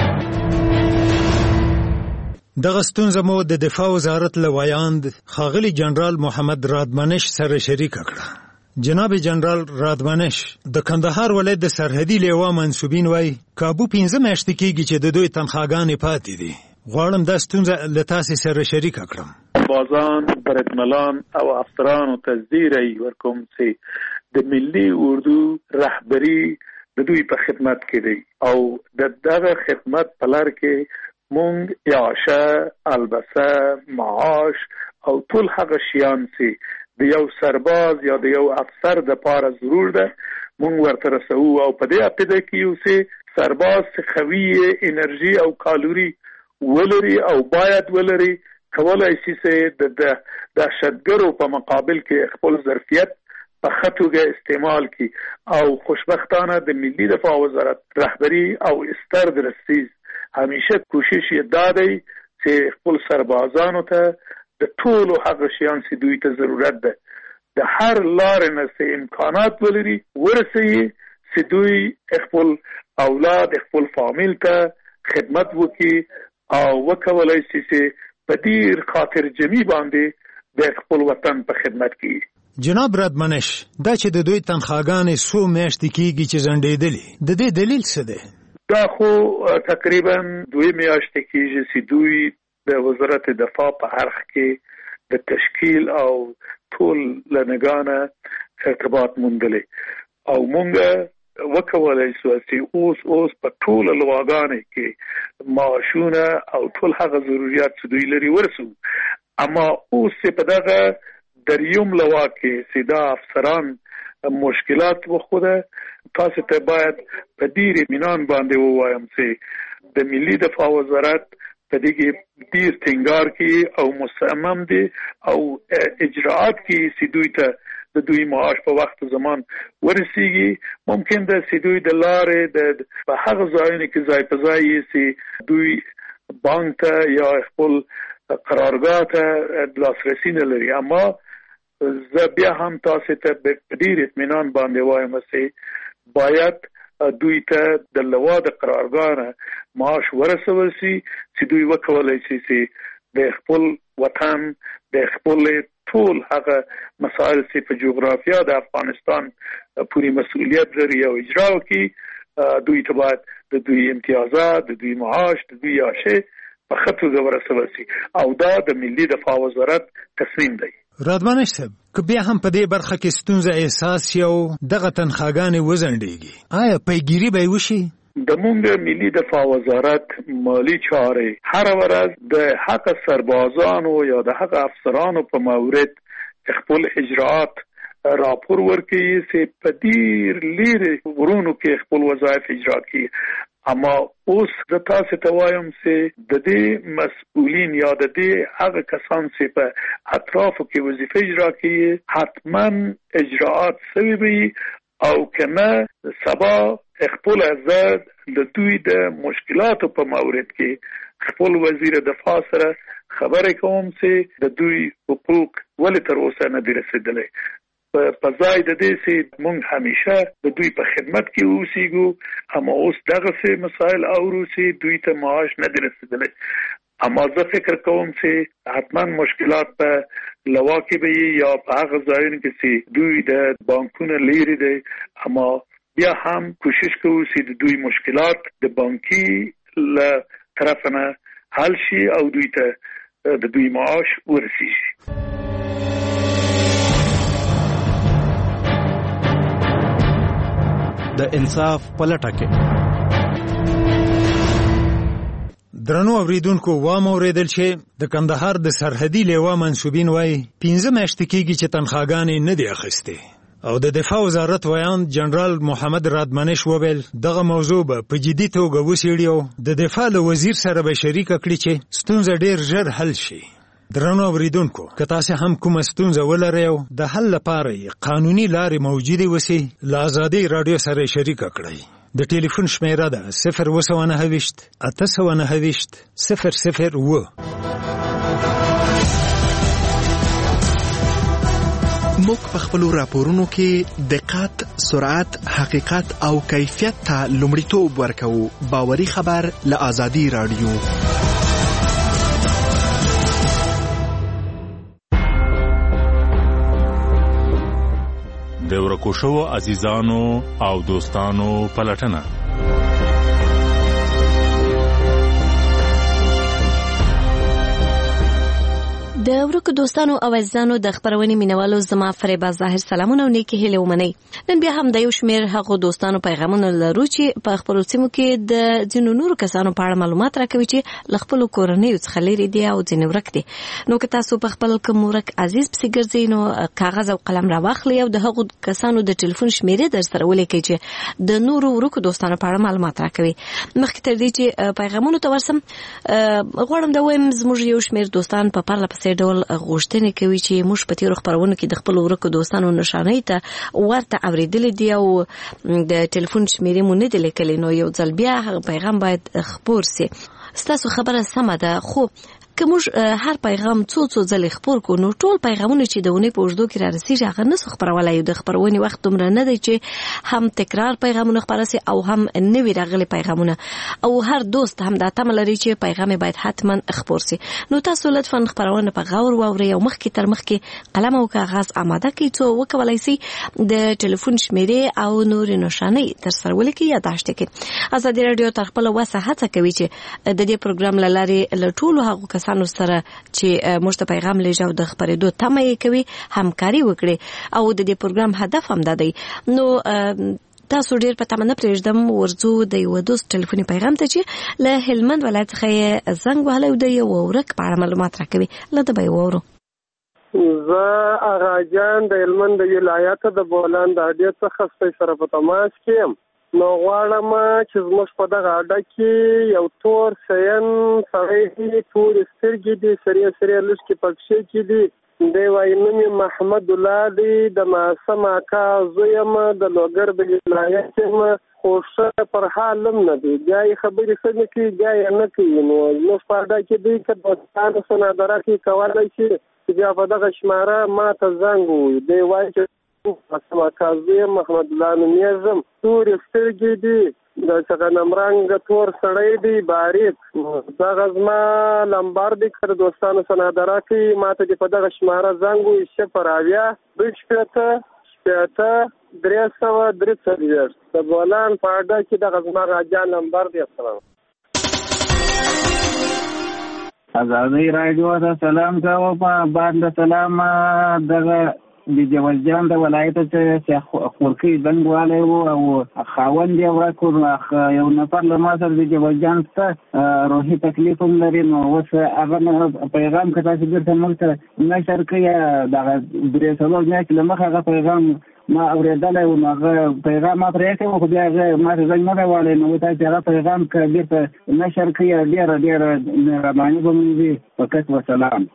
دغه ستونزه مو د دفاع وزارت له وایاند ښاغلي جنرال محمد رادمنش سره شریکه کړه. جناب جنرال رادمنش د کندهار ولایت د سرحدي لیوا منسوبین وای کابو پنځه میاشتې کېږي چې د دوی تنخواګانې پاتې دي. غواړم دا ستونزه له تاسې سره شریکه کړم. بازان بریدملان او افسرانو ته زیری ورکوم چې د ملي اردو رهبري د دوی په خدمت کې دی او د دغه خدمت په لار کې مونږ یاشه، البسه، معاش او ټول هغه شیان چې د یو سرباز یا د یو افسر د پاره ضرور ده مونږ ورته رسوو. او په دې عقیده کې یو چې سرباز قوي انرژي او کالوري ولري او باید ولري، کولای شي چې د دهشتګرو په مقابل کې خپل ظرفیت په ښه توګه استعمال کی. او خوشبختانه د ملي دفاع وزارت رهبری او استر درستیز همیشه کوشش یې دا دی چې خپل سربازانو ته د ټولو هغه شیان چې دوی ته ضرورت ده د هر لارې نه چې امکانات ولري ورسوي چې دوی خپل اولاد خپل فامیل ته خدمت وکړي او وکولای شي چې په ډېر خاطر جمعي باندې د خپل وطن په خدمت کې. جناب رادمنش، دا چې د دوی تنخواګانې څو میاشتې کېږي چې ځنډېدلې، د دې دلیل څه دی؟ دا خو تقریبا دوی میاشتې کېږي چې دوی د وزارت دفاع په اړخ کې د تشکیل او ټول لنګانه ارتباط موندلی او مونږ وکولای شو چې اوس اوس په ټول لواګانې کې معاشونه او ټول هغه ضرورت چې دوی لري ورسو. اما اوس په دغه دریوم لوا کې سیدا افسران مشکلات وخوده. تاسو ته باید په ډیر اطمینان باندې ووایم چې د ملي دفاع وزارت په دې کې ډیر ټینګار کوي او مصمم دي او اجراءات کوي چې دوی ته د دوی معاش په وخت زمان ورسیږي. ممکن ده چې دوی د لارې د په هغه ځایونو کې ځای په ځای چې دوی بانک ته یا خپل قرارګاه ته لاسرسی نه لري. اما زه بیا هم تاسو ته په ډیر اطمینان باندې وایم چې باید دوی ته د لوا د قرارګاه معاش ورسول شي چې دوی وکولای شي چې د خپل وطن د خپل ټول هغه مسائل چې په جغرافیا د افغانستان پوری مسؤلیت لري او اجرا کوي. دوی ته باید د دوی امتیازات، د دوی معاش، د دوی یاشه په خطو ورسول شي او دا د ملي دفاع وزارت تصمیم دی. رادمنش صاحب، که بیا هم په دې برخه کې ستونزه احساس یو دغه تنخواګانې وزنډېږي، آیا پیګیري به وشي؟ د مونږ ملي دفاع وزارت مالی چارې هر ورځ د حق سربازانو یا د حق افسرانو په مورد خپل اجراءات راپور ورکوي چې په ډیر لرې ورونو کې خپل وظایف اجرا کوي. اما اوس د تاسو ته وایم چې د دې مسؤلین یا د دې هغه کسان چې په اطرافو کې وظیفه اجرا کوي حتما اجراءات سوي وي او کنه سبا خپل ازاد د دوی د مشکلاتو په مورد کې خپل وزیر دفاع سره خبرې کوم چې د دوی حقوق ولې تر اوسه نه دي رسیدلي. په ځای د دې چې مونږ همیشه د دوی په خدمت کې اوسېږو، اما اوس دغه څه مسایل اورو چې دوی ته معاش نه دي رسیدلی. اما زه فکر کوم چې حتما مشکلات په لوا کې به یا په هغه ځایونو کې چې دوی د بانکونو لري دي، اما بیا هم کوشش کوو چې د دوی مشکلات د بانکي له طرف نه حل شي او دوی ته د دوی معاش ورسیږي. د انصاف پلټه کې درنو اوریدونکو وام اوریدل چې د کندهار د سرحدي لیوا منسوبین وای پنځه میاشتې کېږي چې تنخواګانې نه دی اخیستې او د دفاع وزارت ویان جنرال محمد رادمنش وویل دغه موضوع به په جدي توګه وڅېړي او د دفاع له وزیر سره به شریکه کړي چې ستونزه ډېر ژر حل شي. درنو اوریدونکو که تاسو هم کومه ستونزه ولرئ او د حل لپاره قانوني لارې موجودې وسي له ازادي رادیو سره شریکه کړئ. د ټلیفون شمیره ده صفر اوه سوه نهه ویشت اته سوه نهه ویشت صفر صفر اوه. موږ په خپلو راپورونو کې دقت، سرعت، حقیقت او کیفیت ته لومړیتوب ورکوو. باوري خبر له ازادي رادیو. د ورکو شوو عزیزانو او دوستانو پلټنه. د ورکو دوستانو او عزیزانو د خبرونې مینوالو زما فریبا ظاهر سلامونه او نیکی هیله ومنئ. نن بیا هم د یو شمیر هغو دوستانو پیغامونه لرو چې په خپلو سیمو کې د ځینو نورو کسانو په اړه معلومات راکوي چې له خپلو کورنیو څخه لرې دي او ځینې ورک دي. نو که تاسو په خپل کوم ورک عزیز پسې ګرځئ نو کاغذ او قلم راواخلئ او د هغو کسانو د ټلیفون شمیرې در سره ولیکئ چې د نورو ورکو دوستانو په اړه معلومات راکوي. مخکې تر دې چې پیغامونو ته ورسم غواړم دا وایم زموږ یو شمیر دوستان په پرله پسې ډول غوښتنې کوي چې موږ په تیرو خبرونو کې د خپل ورکو دوستانو نشانۍ ته ورته اورېدلې دي او د ټلیفون شمیرې مو نه دي لیکلې. نو یو ځل بیا هغه پیغام باید خپور سي. ستاسو خبره سمه ده خو که موږ هر پیغام څو څو ځلې خپور کو نو ټول پیغامونه چې د اونۍ په اوږدو کې را رسیږي هغه نسو خپرولای. د خپرونې وخت دومره نه دی چې هم تکرار پیغامونه خپاره سي او هم نوي راغلي پیغامونه او هر دوست هم دا تمه لري چې پیغام باید حتما خپور سي. نو تاسو لطفا خپرونه په غور واورئ او مخکې تر مخکې قلم او کاغذ آماده کړئ څو وکولای سي د ټلیفون شمیرې او نور نشانې تر سره ولیکئ یا داشته کړئ. ازادي رادیو تر خپل وسه هڅه کوي چې د دې پروګرام له لارې له ټولو هغو کسانو سره چې موږ ته پیغام لېږي او د خپرېدو تمه یې کوي همکاري وکړي او د دې پروګرام هدف هم دا دی. نو تاسو ډېر په تمه نه پرېږدم ورځو د یو دوست ټلیفوني پیغام ته چې له هلمند ولایت څخه یې زنګ وهلی او د یو ورک په اړه معلومات راکوي. له ده به یې واورو. زه اغا جان د هلمند د ولایت د بولان د اډې څخه ستاسو سره په تماس کې یم. نو غواړم چې زموږ په دغه اډه کې یو تور شین سړی دی تورې سترګې دي سرې سرې لښکې پکښې کې دي دی وایي نوم یې محمد الله دی د معصوم اکا زوی یم د لوګر د ولایت یم خو ښه پر حال هم نه دی بیا یې خبرې ښه نه کوي بیا یې نه کوي. نو زموږ په اډه کې دی که دوستانو سنادره کې کولی شي چې بیا په دغه شماره ما ته زنګ ووایي. دی وایي چې اسما کاظم محمد الله نومیږم تورې سترګې دي د چغنمرنګ تور سړی دی باریک دغه زما لمبر دی که دوستانو سنادره کوي ما ته دې په دغه شماره زنګ ووایي صفر اویا دوه شپېته شپېته درې سوه درې څلوېښت د بولان په اډه کې دغه زما غاجان لمبر دی. السلام ازادي رادیو ته سلام کوم. په بعد سلام دغه د جوال جان د ولایت څخه خورکی بنګواله او خاوند یې ورکو یو نفر له ما سره د جوال جان ته روحي تکلیف هم لري. نو اوس هغه پیغام که تاسو درته موږ سره نشر کړئ دغه درې څلور میاشتې له مخه هغه پیغام ما اورېدلی و نو هغه پیغام ما پرې کړی و خو بیا هغه ما ته زنګ نه دی وهلی. نو تاسو هغه پیغام که بېرته نشر کړئ ډېره ډېره مهرباني به مو وي. فقط وسلام.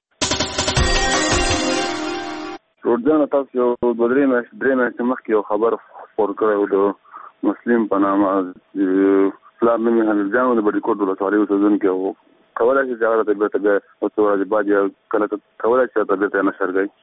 ورځنه تاسو یو دوه درې میاشتې درې میاشتې مخکې یو خبر خپور کړی و د مسلم په نامه پلار نوم یې حمید جان و د بډیکوټ ولسوالۍ اوسېدونکی و. کولی شي چې هغه راته بېرته بیا څو ورځې بعد یا کله کولی شي راته بېرته یې نشر کړئ.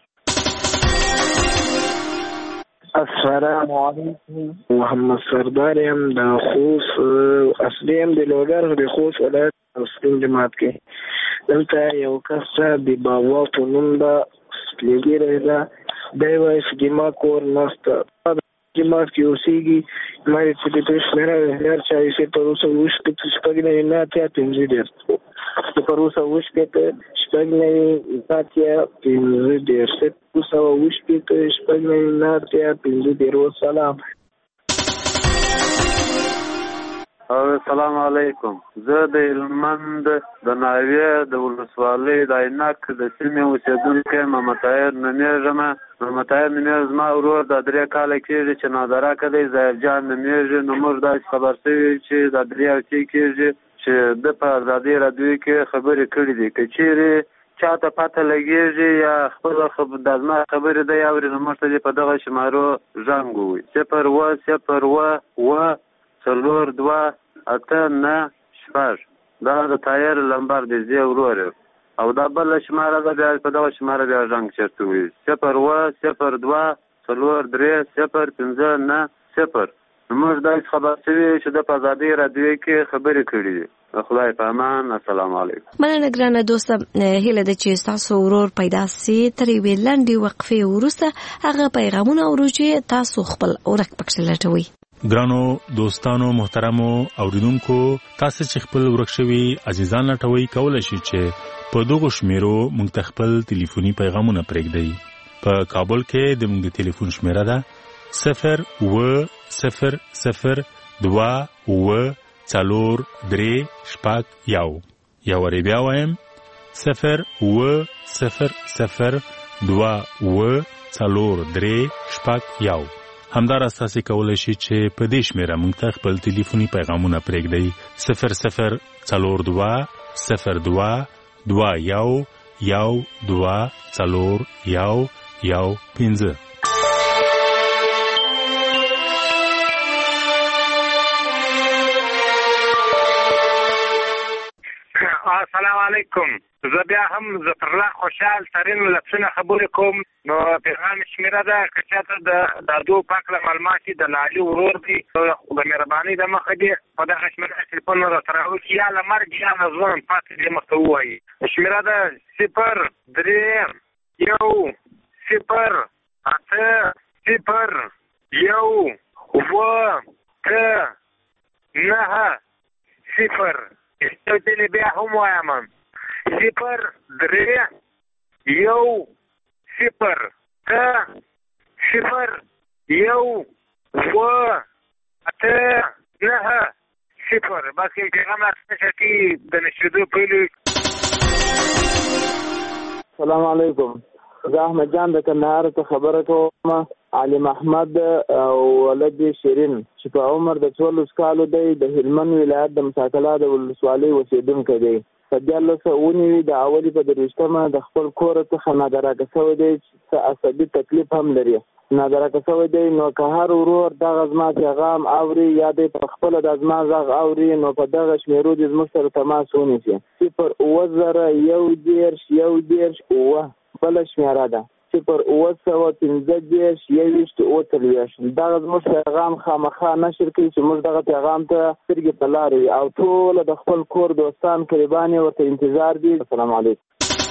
السلام علیکم محمد سردار یم د خوست اصلي یم د لوګر د خوست ولایت مسلم جماعت کې. دلته یو کس د بابا په نوم ده لیږلی ده دی وایي چې زما کور نسته جماعت کې اوسېږي مې چې د شمیره هر چا یې تر اوسه وشکې چې شپږ نه نه اتیا پنځه ډېر تر اوسه وشکې شپږ نه اتیا پنځه ډېر تر اوسه وشکې شپږ نه نه اتیا پنځه ډېر. والسلام. السلام علیکم. زه د هلمند د ناوې د ولسوالۍ د عینک د سیمې اوسېدونکی محمد طاهر نومېږم. محمد طاهر نومېږي. زما ورور د درې کاله کېږي چې نادرکه دی، ظاهر جان نومېږي. نو موږ داسې خبر شوي چې د درې هفتې کېږي چې د په ازادۍ راډیو کې خبرې کړي دي. که چیرې چاته پته لګېږي یا خپله د زما خبرې دی اوري نو موږ ته دې په دغه شمارو زنګ ووایي: صفر اوه صفر اوه اوه څلور دوه اته نه شپږ. دا د طاهر لمبر دی، زه ورور یم. او دا بله شماره ده، بیا په دغه شماره بیا زنګ چېرته ووایي: صفر اوه صفر دوه څلور درې صفر پنځه نه صفر. نو موږ داسې خبر شوي چې د په ازادۍ راډیو کې خبرې کړي دي. خدای په امان. السلام علیکم. مننه ګرانه دوسته. هیله ده چې ستاسو ورور پیدا سي. تر یوې لنډې وقفې وروسته هغه پیغامونه اورو چې تاسو خپل ورک پکښې لټوئ. ګرانو دوستانو محترمو اوریدونکو، تاسو چې خپل ورک شوي عزیزان لټوي کولای شئ چې په دغه شمیرو موږ ته خپل ټلیفوني پیغامونه پرېږدئ. په کابل کې د موږ د ټلیفون شمیره ده صفر اوه صفر صفر دوه اوه څلور درې شپږ یو. یا وری بیا وایم صفر اوه صفر صفر دوه اوه څلور درې شپږ یو. همداراز تاسو کولای شئ چې په دې شمیره موږ ته خپل ټلیفوني پیغامونه پرېږدئ صفر صفر څلور دوه صفر دوه دوه یو یو دوه څلور یو یو پنځه. السلام علیکم. زه بیا هم ظفر الله خوشحال ترین لپسونه خبرې کوم. نو پیغام شمیره ده که چاته د دادو پاک له معلومات د لالي ورور دی د مهربانۍ د مخه دی په دغه شمیره تلیفون راته راوکړي یا له مرګ یا له ژوند پاتې دې مخته ووایي. شمیره ده صفر درې یو صفر اته صفر یو اوه اته نهه صفر. استودلی بیا هم وایم صفر درې یو صفر ته صفر یو اوه اته نهه صفر. بس این پیغام راته کې د نشریدو پیل. السلام علیکم. زه احمد جان د کندهار ته خبره کوم. علي محمد او ولد شیرین چې په عمر د څوارلس کالو دی، د هلمند ولایت د مساکلا د ولسوالۍ اوسېدونکی دی. په دیارلس سوه اووه نوي د اولي په درویشتمه د خپل کور څخه نادرکه شوی دی چې عصبي تکلیف هم لري. نادرکه شوی دی. نو که هر ورور دغه زما پیغام اوري یا دی په خپله د زما غږ اوري نو په دغه شمېرو دې زموږ سره تماس ونیسي. صفر اووه زره یو دېرش یو دېرش اووه بله شمېره ده. صفر اووه سوه پنځه دېرش یوویشت اووه څلوېښت. دغه زموږ پیغام خامخا نشر کوي چې موږ دغه پیغام ته سترګې په لاره وي او ټوله د خپل کور دوستان قریبان یې ورته انتظار دي. السلام علیکم.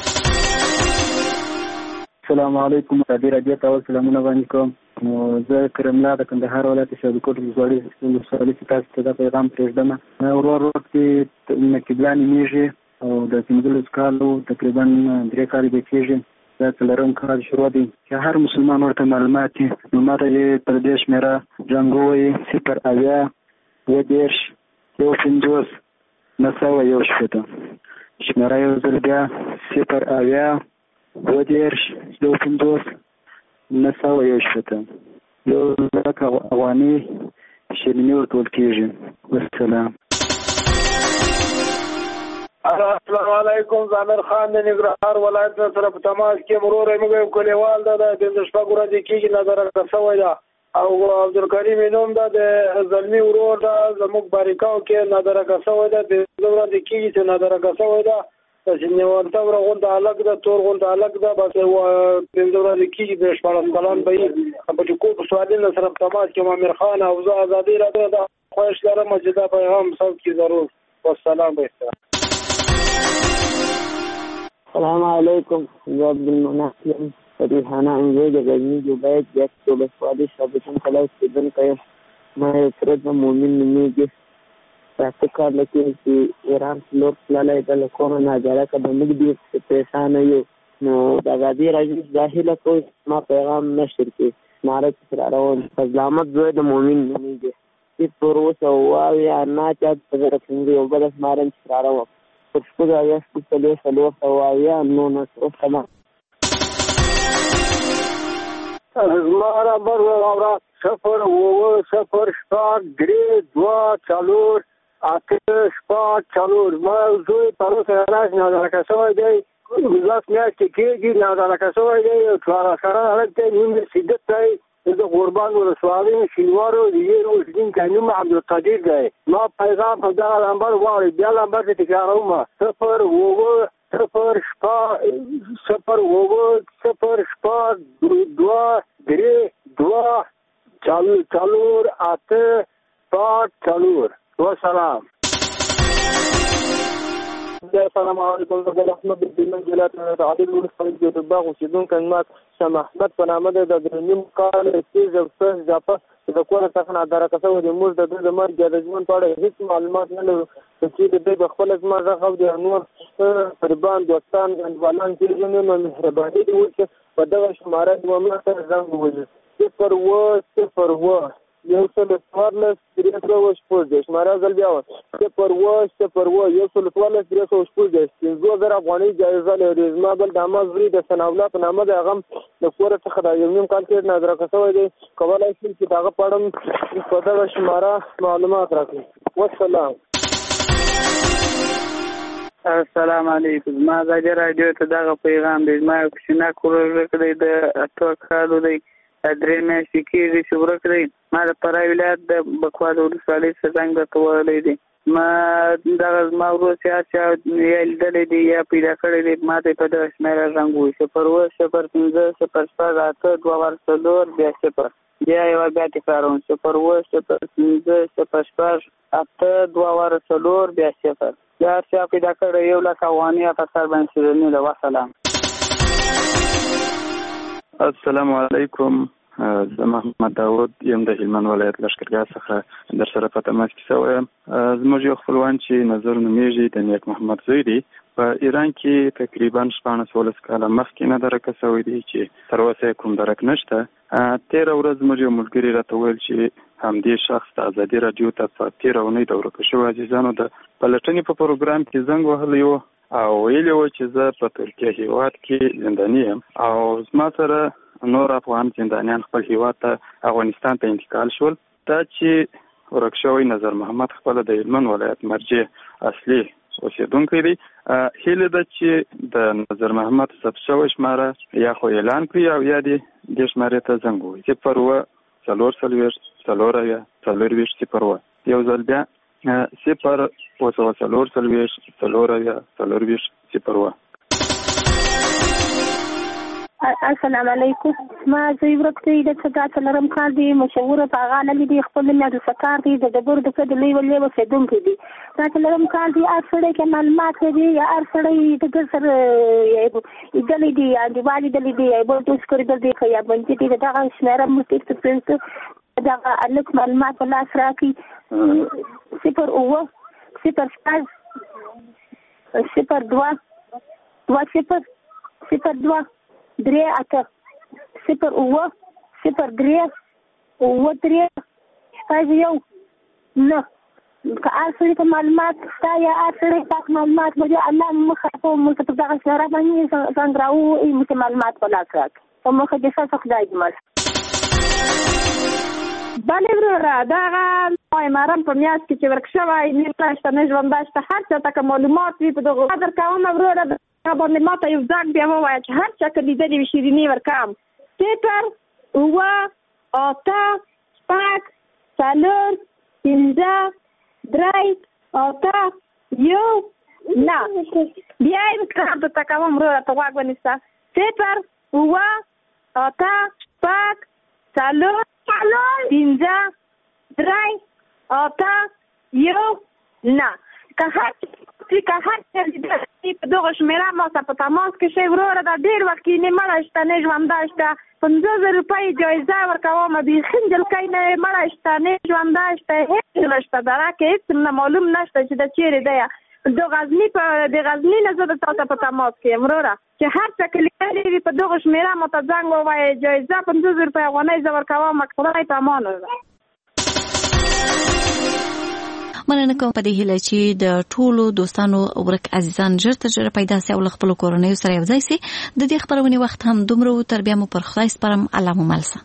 السلام علیکم. ازادي راډیو ته اول سلامونه وړاندې کوم. نو زه کرملا د کندهار ولایت شاولیکوټ ولسوالۍ ولسوالۍ چې تاسو ته دا پیغام پرېږدم. ورور ورور چې نقیبلا نومېږي او د پنځلس کالو تقریبا درې کالې به کېږي. دا څلورم کال شروع دی چې هر مسلمان ورته معلومات دي. نو ما ته یې پر دې شمېره زنګ ووایي صفر اویا اووه دېرش یو پنځوس نهه سوه یو شپېته. شمېره یو ځل بیا صفر اویا اووه دېرش یو پنځوس نهه سوه یو شپېته. یو لک افغانۍ شیریني ورکول کېږي. والسلام. السلام علیکم. زامر خان د ننګرهار ولایت سره په تماس کې مرور موږ یو کلیوال ده د پنځه شپږ ورځې کېږي نادرکه شوی ده او عبدالکریم نوم ده د زلمي ورور ده زموږ باریکاو کې نادرکه شوی ده پنځه ورځې کېږي چې نادرکه شوی ده. چې نیوانته ورغونډه هلک ده تور غونډه هلک ده بس پنځه ورځې کېږي د شپاړس کلن به یي په ټکو په سوالینه سره په تماس کې امیر خان او زه ازادي راډیو ده خواهش لرم چې دا پیغام ثبت کړي ضرور. والسلام. بهتر. السلام علیکم. زه عبدالمنعم ریحانه انګور د غزني جوبایت یک ولسوالۍ ثابتون کلی اوسېدونکی یم. ما یو تره د مؤمن نومېږي. اته کاله کې چې ایران څلور تللی ده له کومه ناجاره که د موږ ډېر پریشانه یو. نو د ازادي راډیو دا هیله کوي ما پیغام نشر کړي. ناره پسې را روان فضل احمد زوی د مؤمن نومېږي. صفر اووه سوه اوه اویا نهه اتیا زره پنځه یو بله شماره مې پسې را روان پر شپږ اویا شپږ څلور څلور سوه اویا نولس وسلام. زما نمبر واوره صفر اووه صفر شپږ درې دوه څلور اته شپږ څلور. زما زوی پروسه راځي ناځرکه شوی دی. لاس میاشتې کېږي ناځرکه شوی دی. څوار سره هلک دی نیم سیدت دی. د قربان ولسوالۍ شینوارو د یې اوسېدونکی نوم عبدالقدیر دی. ما پیغام په دغه نمبر واورئ. بیا نمبر دې تکراروم صفر اووه صفر شپږ صفر اووه صفر شپږ دوه درې دوه څلور اته شپږ څلور. وسلام. السلام علیکم. زه ګل احمد د هلمند ولایت عادل ولسوالۍ کې د باغ اوسېدونکی یم. شاه محمد په نامه دی. د درې نیم کال تېز او سخت ځاپه د کور څخه نادرکه شوی دی. موږ د دوی د مرګ یا د ژوند په اړه هېڅ معلومات نه لرو چې د دوی پخپله زما غږ اوري او نور قربان دوستان انډیوالان پېژني. نو مهرباني دې وکړي په دغه شماره دوه ما سره زنګ ووهي. صفر اووه صفر اووه یو سل څوارلس درې سوه شپږ دېرش. شماره ځل بیا وایه صفر اووه صفر اووه یو سل څوارلس درې سوه شپږ دېرش. پنځه زره افغانۍ جایزه لري. زما بل د عمه زوی د ثناءالله په نامه دی. هغه هم د کوره څخه د یو نیم کال تېر ناظرکه شوی دی. کولی شي چې د هغه په اړه په دغه شماره معلومات راکړي. والسلام. السلام علیکم. زما ازادي راډیو ته دغه پیغام دی. زما یو کوچنی کور ورک دی د اتو کالو دی. درې میاشتې کېږي چې ورک دی. ما د فراه ولایت د بکوال ولسوالۍ څخه زنګ درته وهلی دی. ما دغه زما ورور چې هر چا یا لیدلی دی یا پیدا کړی دی ما ته یې په دغه شمېره زنګ ووایي صفر اووه صفر پنځه صفر شپږ اته دوه وار څلور بیا صفر. بیا یوه بیا تکراروم صفر اووه صفر پنځه صفر شپږ اته دوه وار څلور بیا صفر. بیا هر چا پیدا کړی یو لک افغانۍ په سر باندې شیریني ده. وسلام. السلام علیکم. زه محمد داود یم د هلمند ولایت لښکرګاه څخه در سره په تماس کې شوی یم. زموږ یو خپلوان چې نظر نومیږي د نیک محمد زوی دی په ایران کې تقریبا شپاړس اوولس کاله مخکې نه درکه شوی دی چې تر اوسه یې کوم درک نشته. تېره ورځ زموږ یو ملګري راته ویل چې همدې شخص د ازادي راډیو ته په تېره اونۍ د ورکه شویو عزیزانو د پلټنې په پروګرام کې زنګ وهلی و او ویلي و چې زه په ترکیه هیواد کې زنداني یم او زما سره نور افغان زندانیان خپل هیواد ته افغانستان ته انتقال شول. دا چې ورک شوی نظر محمد خپله د هلمند ولایت مرجع اصلي اوسېدونکی دی. هیله ده چې د نظر محمد ثبت شوی شماره یا خو اعلان کړي او یا دې دې شمارې ته زنګ ووهي صفر اووه څلور څلوېښت څلور اویا څلورویشت صفر اووه. یو ځل بیا صفر اووه سوه څلور څلوېښت څلور اویا څلورویشت صفر اووه. السلام علیکم. ما زوی ورک دی د څه څلورم کال دی. مشهوره په هغه نه دی. خپل نوم عبدالستار دی. د ډبرو د څه د لوی ولې اوسېدونکی دی. دا څلورم کال دی. هر سړی کې معلومات دی یا هر سړی د ګر سره لیدلی دی یا انډیوال لیدلی دی یا بل دوست کړی دی یا بندي دی. دغه شمېره موږ ته پرنسټ دغه هلک معلومات په لاس راکړي. صفر اووه صفر شپږ صفر دوه دوه صفر صفر دوه درې اته صفر اووه صفر درې اووه درې شپږ یو نه. که هر سړي ته معلومات شته یا هر سړی پاک معلومات لري الله مخه په موږ ته په دغه شمېره باندې زنګ راووهي موږ ته معلومات په لاس راکړي په مخه د ښه څه خدای دې مل. بلې وروره دغه محرم په میاشت کې چې ورک شوی نیمه شته نه ژونده شته هر چا ته که معلومات وي په دغه قدر کومه وروره باندې ما ته یو ځاک بیا ووایه چې هر چا که لیدلې وي شیریني ورکوم. صفر اووه اته شپږ څلور پنځه درې اته یو نه. بیا یې درته کوم وروره ته غوږ ونیسه. صفر اووه اته شپږ څلور پنځه درې اته یو نه. که هر وي که هر څه په دغه شمېره ما سره په تماس کې شي وروره دا ډېر وخت کې نه مړه شته نه ژونده شته پنځه زره روپۍ جایزه ورکوم بیخي نجلکۍ نه مړه شته نه ژونده شته هېڅ نشته دغه کې هېڅ نه معلوم نشته چې د چیرې دی د غزني په د غزني نه زه د تا سره په تماس کې یم وروره چې هر څه کلیدلې وي په دغه شمېره ما ته زنګ ووایې جایزه پنځه زره روپۍ افغانۍ زه ورکوم خدای په امان وکړه. مننه کوم په دې هیله چې د ټولو دوستانو ورک عزیزان ژر تر ژره پیدا سي او خپل کورنۍ سره یو ځای سي. د دې خبرونې وخت هم دومره تر بیا مو پر خدای سپارم. الله مو ملسه.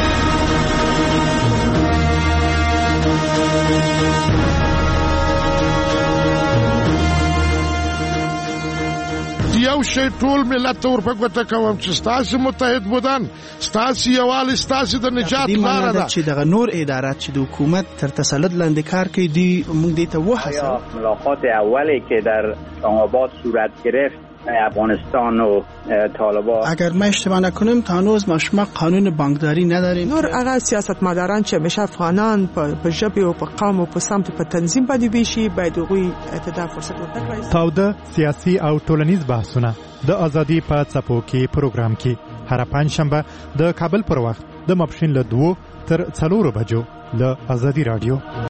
یو شی ټول ملت ته ورپګوته کوم چې ستاسو متحد بودن ستاسو یووالی ستاسو د نجات لاره ده چې دغه نور ادارات چې د حکومت تر تسلط لاندې کار کوي دی موږ دې ته وحسه ملاقات اولی که در آباد صورت گرفت افغانستان و طالبان اگر ما اشتباه نکنیم تا هنوز ما شما قانون بانکداری نداریم. نور هغه سیاستمداران چې همیشه افغانان په ژبه او په قوم او په سمت په تنظیم باندې ویشي باید هغوی ته فرصت ورکړي. تاوده سیاسي او ټولنیز بحثونه د ازادي په څپو کې پروګرام کې هر پنځ شنبه د کابل پر وخت د ماپښین له دوه تر څلورو بجو له ازادي رادیو